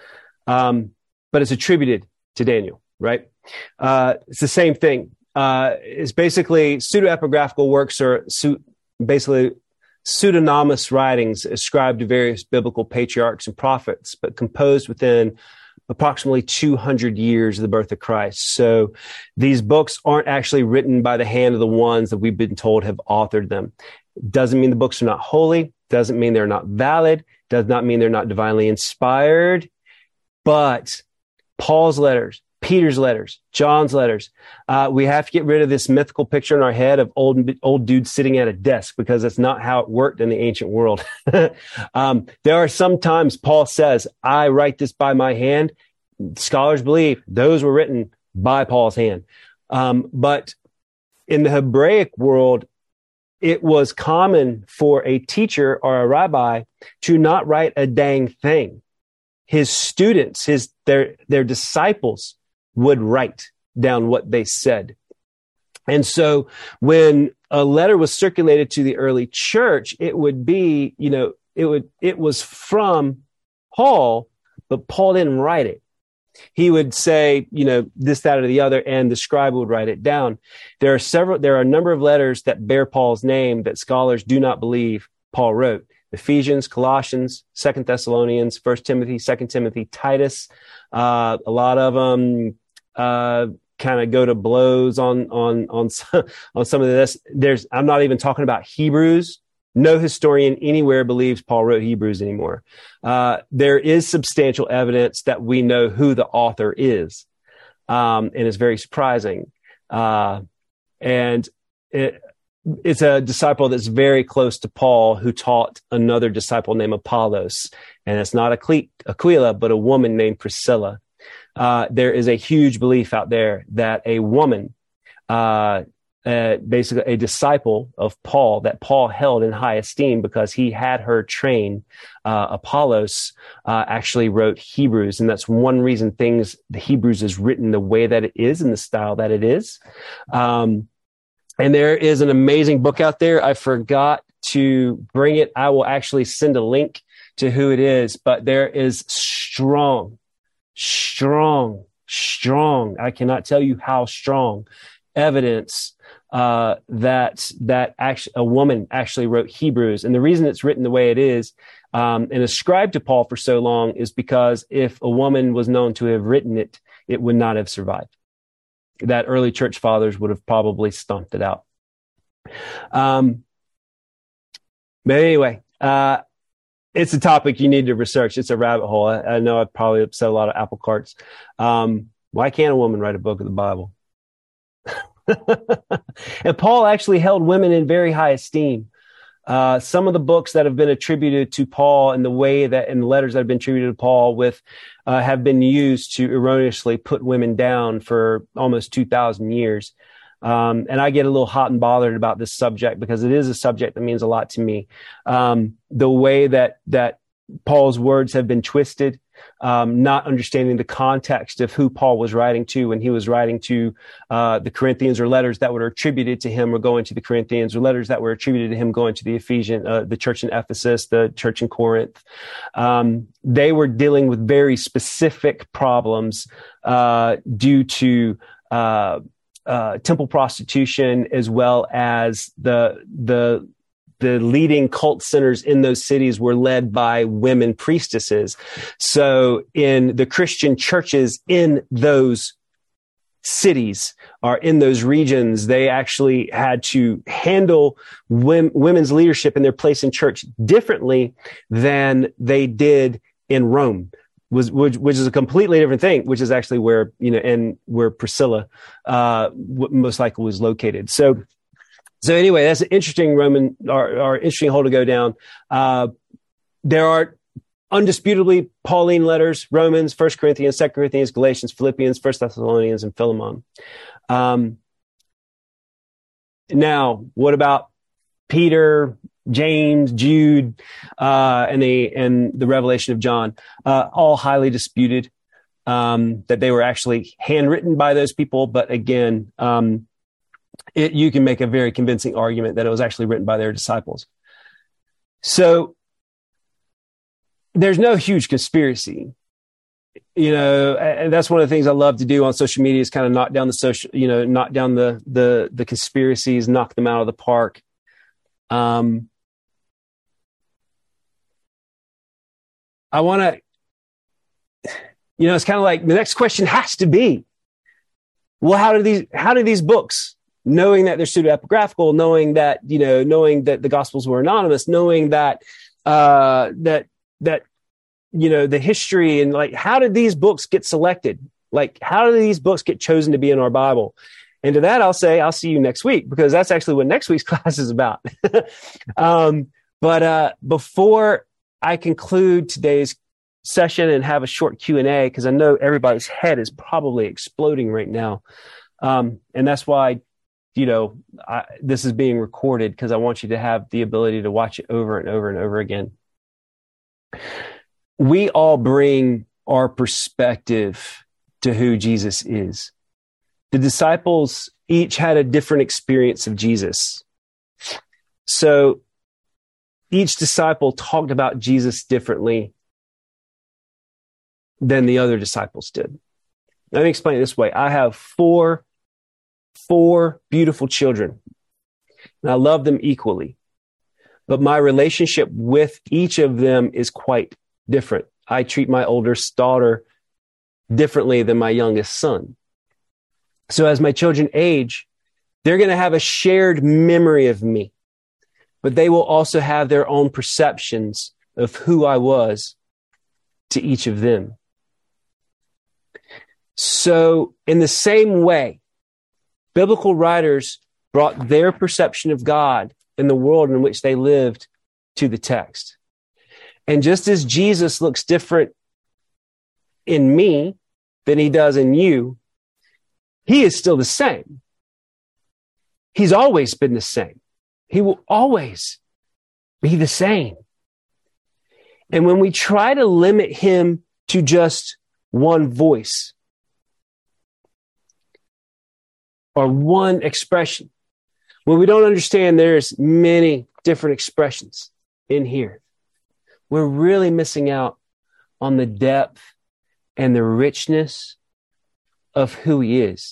But it's attributed to Daniel, right? It's the same thing. It's basically pseudoepigraphical works are basically pseudonymous writings ascribed to various biblical patriarchs and prophets, but composed within approximately 200 years of the birth of Christ. So these books aren't actually written by the hand of the ones that we've been told have authored them. Doesn't mean the books are not holy. Doesn't mean they're not valid. Does not mean they're not divinely inspired. But Paul's letters, Peter's letters, John's letters, we have to get rid of this mythical picture in our head of old dudes sitting at a desk, because that's not how it worked in the ancient world. There are some times Paul says, I write this by my hand. Scholars believe those were written by Paul's hand. But in the Hebraic world, it was common for a teacher or a rabbi to not write a dang thing. His students, their disciples would write down what they said. And so when a letter was circulated to the early church, it would be, it was from Paul, but Paul didn't write it. He would say, this, that, or the other, and the scribe would write it down. There are a number of letters that bear Paul's name that scholars do not believe Paul wrote. Ephesians, Colossians, 2 Thessalonians, 1 Timothy, 2 Timothy, Titus. A lot of them kind of go to blows on some of this. I'm not even talking about Hebrews. No historian anywhere believes Paul wrote Hebrews anymore. There is substantial evidence that we know who the author is, and it's very surprising. It's a disciple that's very close to Paul, who taught another disciple named Apollos. And it's not Aquila, but a woman named Priscilla. There is a huge belief out there that a woman, basically a disciple of Paul, that Paul held in high esteem because he had her train, Apollos, actually wrote Hebrews. And that's one reason the Hebrews is written the way that it is, in the style that it is. And there is an amazing book out there. I forgot to bring it. I will actually send a link to who it is, but there is strong, I cannot tell you how strong evidence that actually a woman actually wrote Hebrews. And the reason it's written the way it is and ascribed to Paul for so long is because if a woman was known to have written it, it would not have survived. That early church fathers would have probably stomped it out. But anyway, it's a topic you need to research. It's a rabbit hole. I know I've probably upset a lot of apple carts. Why can't a woman write a book of the Bible? And Paul actually held women in very high esteem. Some of the books that have been attributed to Paul and the way that in the letters that have been attributed to Paul have been used to erroneously put women down for almost 2,000 years. And I get a little hot and bothered about this subject because it is a subject that means a lot to me. The way that Paul's words have been twisted, not understanding the context of who Paul was writing to when he was writing to the Corinthians, or letters that were attributed to him or going to the Corinthians, or letters that were attributed to him going to the the church in Ephesus, the church in Corinth. They were dealing with very specific problems due to temple prostitution, as well as the leading cult centers in those cities were led by women priestesses. So in the Christian churches in those cities or in those regions, they actually had to handle women's leadership in their place in church differently than they did in Rome, which is a completely different thing, which is actually where, and where Priscilla most likely was located. So anyway, that's an interesting or interesting hole to go down. There are undisputably Pauline letters: Romans, 1 Corinthians, 2 Corinthians, Galatians, Philippians, 1 Thessalonians, and Philemon. Now, what about Peter, James, Jude, and the Revelation of John? All highly disputed, that they were actually handwritten by those people. But again, you can make a very convincing argument that it was actually written by their disciples. So there's no huge conspiracy, and that's one of the things I love to do on social media, is kind of knock down the conspiracies, knock them out of the park. I want to, it's kind of like the next question has to be, well, how do these books, knowing that they're pseudo-epigraphical, knowing that the Gospels were anonymous, knowing that the history, and like, how did these books get selected? Like, how do these books get chosen to be in our Bible? And to that, I'll say, I'll see you next week, because that's actually what next week's class is about. But before I conclude today's session and have a short Q&A, because I know everybody's head is probably exploding right now. And that's why, this is being recorded, because I want you to have the ability to watch it over and over and over again. We all bring our perspective to who Jesus is. The disciples each had a different experience of Jesus. So each disciple talked about Jesus differently than the other disciples did. Let me explain it this way. I have four beautiful children, and I love them equally. But my relationship with each of them is quite different. I treat my oldest daughter differently than my youngest son. So as my children age, they're going to have a shared memory of me, but they will also have their own perceptions of who I was to each of them. So in the same way, biblical writers brought their perception of God and the world in which they lived to the text. And just as Jesus looks different in me than he does in you, he is still the same. He's always been the same. He will always be the same. And when we try to limit him to just one voice or one expression, when we don't understand there's many different expressions in here, we're really missing out on the depth and the richness of who he is.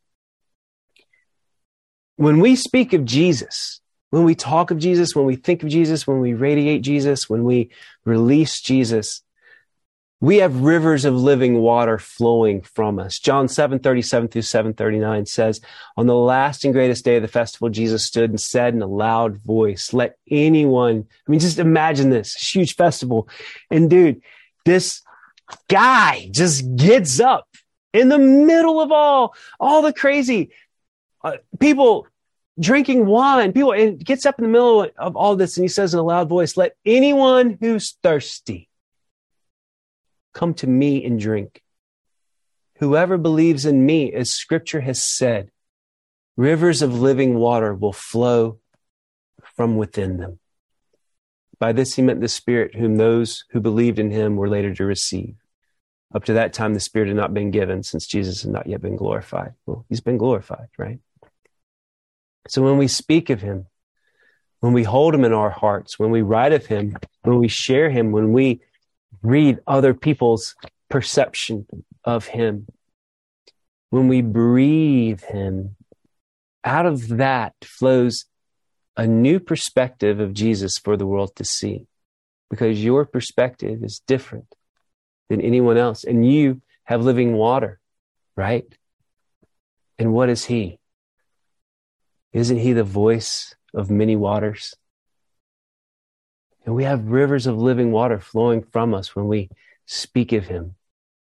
When we speak of Jesus, when we talk of Jesus, when we think of Jesus, when we radiate Jesus, when we release Jesus, we have rivers of living water flowing from us. John 7:37 through 7:39 says, on the last and greatest day of the festival, Jesus stood and said in a loud voice, let anyone, just imagine this huge festival. And dude, this guy just gets up in the middle of all the crazy people drinking wine, and gets up in the middle of all this. And he says in a loud voice, let anyone who's thirsty come to me and drink. Whoever believes in me, as scripture has said, rivers of living water will flow from within them. By this he meant the Spirit, whom those who believed in him were later to receive. Up to that time, the Spirit had not been given, since Jesus had not yet been glorified. Well, he's been glorified, right? So when we speak of him, when we hold him in our hearts, when we write of him, when we share him, when we read other people's perception of him, when we breathe him, out of that flows a new perspective of Jesus for the world to see, because your perspective is different than anyone else. And you have living water, right? And what is he? Isn't he the voice of many waters? And we have rivers of living water flowing from us when we speak of him.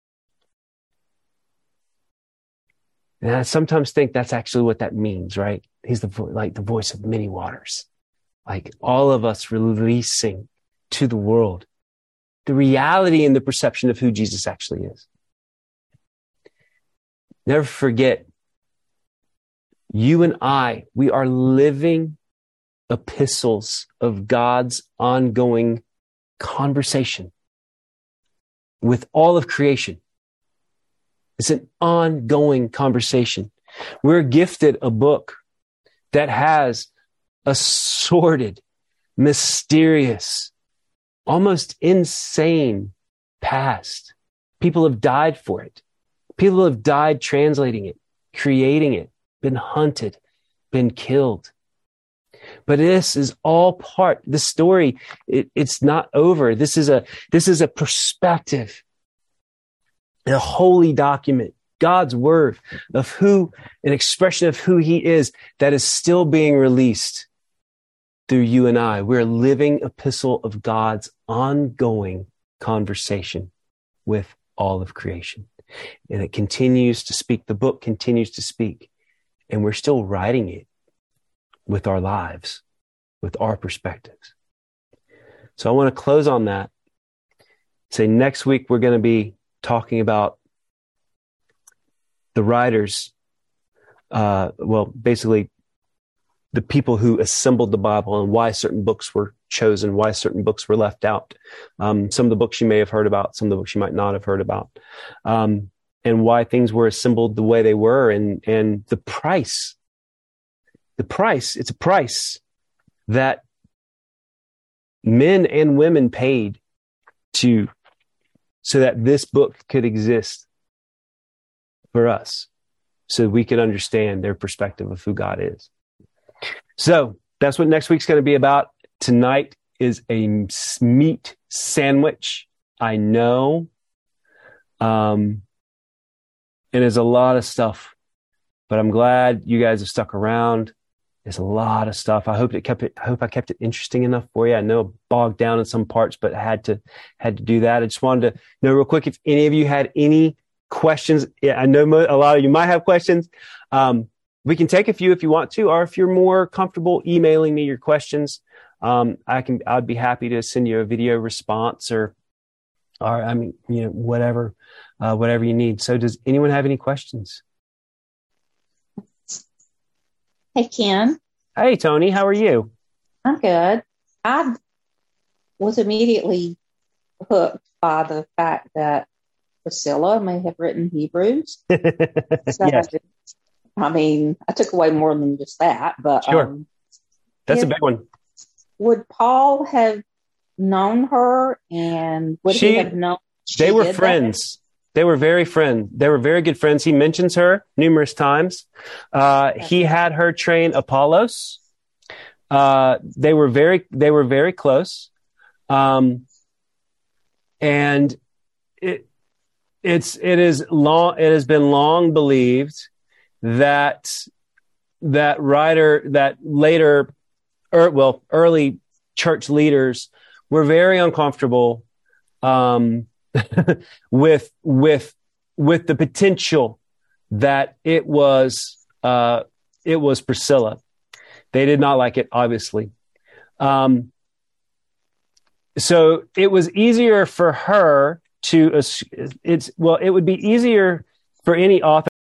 And I sometimes think that's actually what that means, right? He's the voice of many waters. Like all of us releasing to the world the reality and the perception of who Jesus actually is. Never forget, you and I, we are living epistles of God's ongoing conversation with all of creation. It's an ongoing conversation. We're gifted a book that has a sordid, mysterious, almost insane past. People have died for it. People have died translating it, creating it, been hunted, been killed. But this is all part, the story, it's not over. This is a perspective, a holy document, God's word of who, an expression of who he is that is still being released through you and I. We're a living epistle of God's ongoing conversation with all of creation. And it continues to speak. The book continues to speak. And we're still writing it with our lives, with our perspectives. So I want to close on that. Say next week, we're going to be talking about the writers, basically the people who assembled the Bible and why certain books were chosen, why certain books were left out. Some of the books you may have heard about, some of the books you might not have heard about, and why things were assembled the way they were, and the price. The price, it's a price that men and women paid so that this book could exist for us, so we could understand their perspective of who God is. So that's what next week's going to be about. Tonight is a meat sandwich. I know. And there's a lot of stuff, but I'm glad you guys have stuck around. There's a lot of stuff. I hope I kept it interesting enough for you. I know bogged down in some parts, but I had to do that. I just wanted to know real quick if any of you had any questions. Yeah, I know a lot of you might have questions. We can take a few if you want to, or if you're more comfortable emailing me your questions, I'd be happy to send you a video response or whatever you need. So does anyone have any questions? Hey, Ken. Hey, Tony. How are you? I'm good. I was immediately hooked by the fact that Priscilla may have written Hebrews. So Yes. I took away more than just that, but sure. That's a big one. Would Paul have known her, and would he have known? They were friends. They were very good friends. He mentions her numerous times. He had her train Apollos. They were very close. And it has been long believed that early church leaders were very uncomfortable with the potential that it was Priscilla. They did not like it, obviously. So it was easier for her it would be easier for any author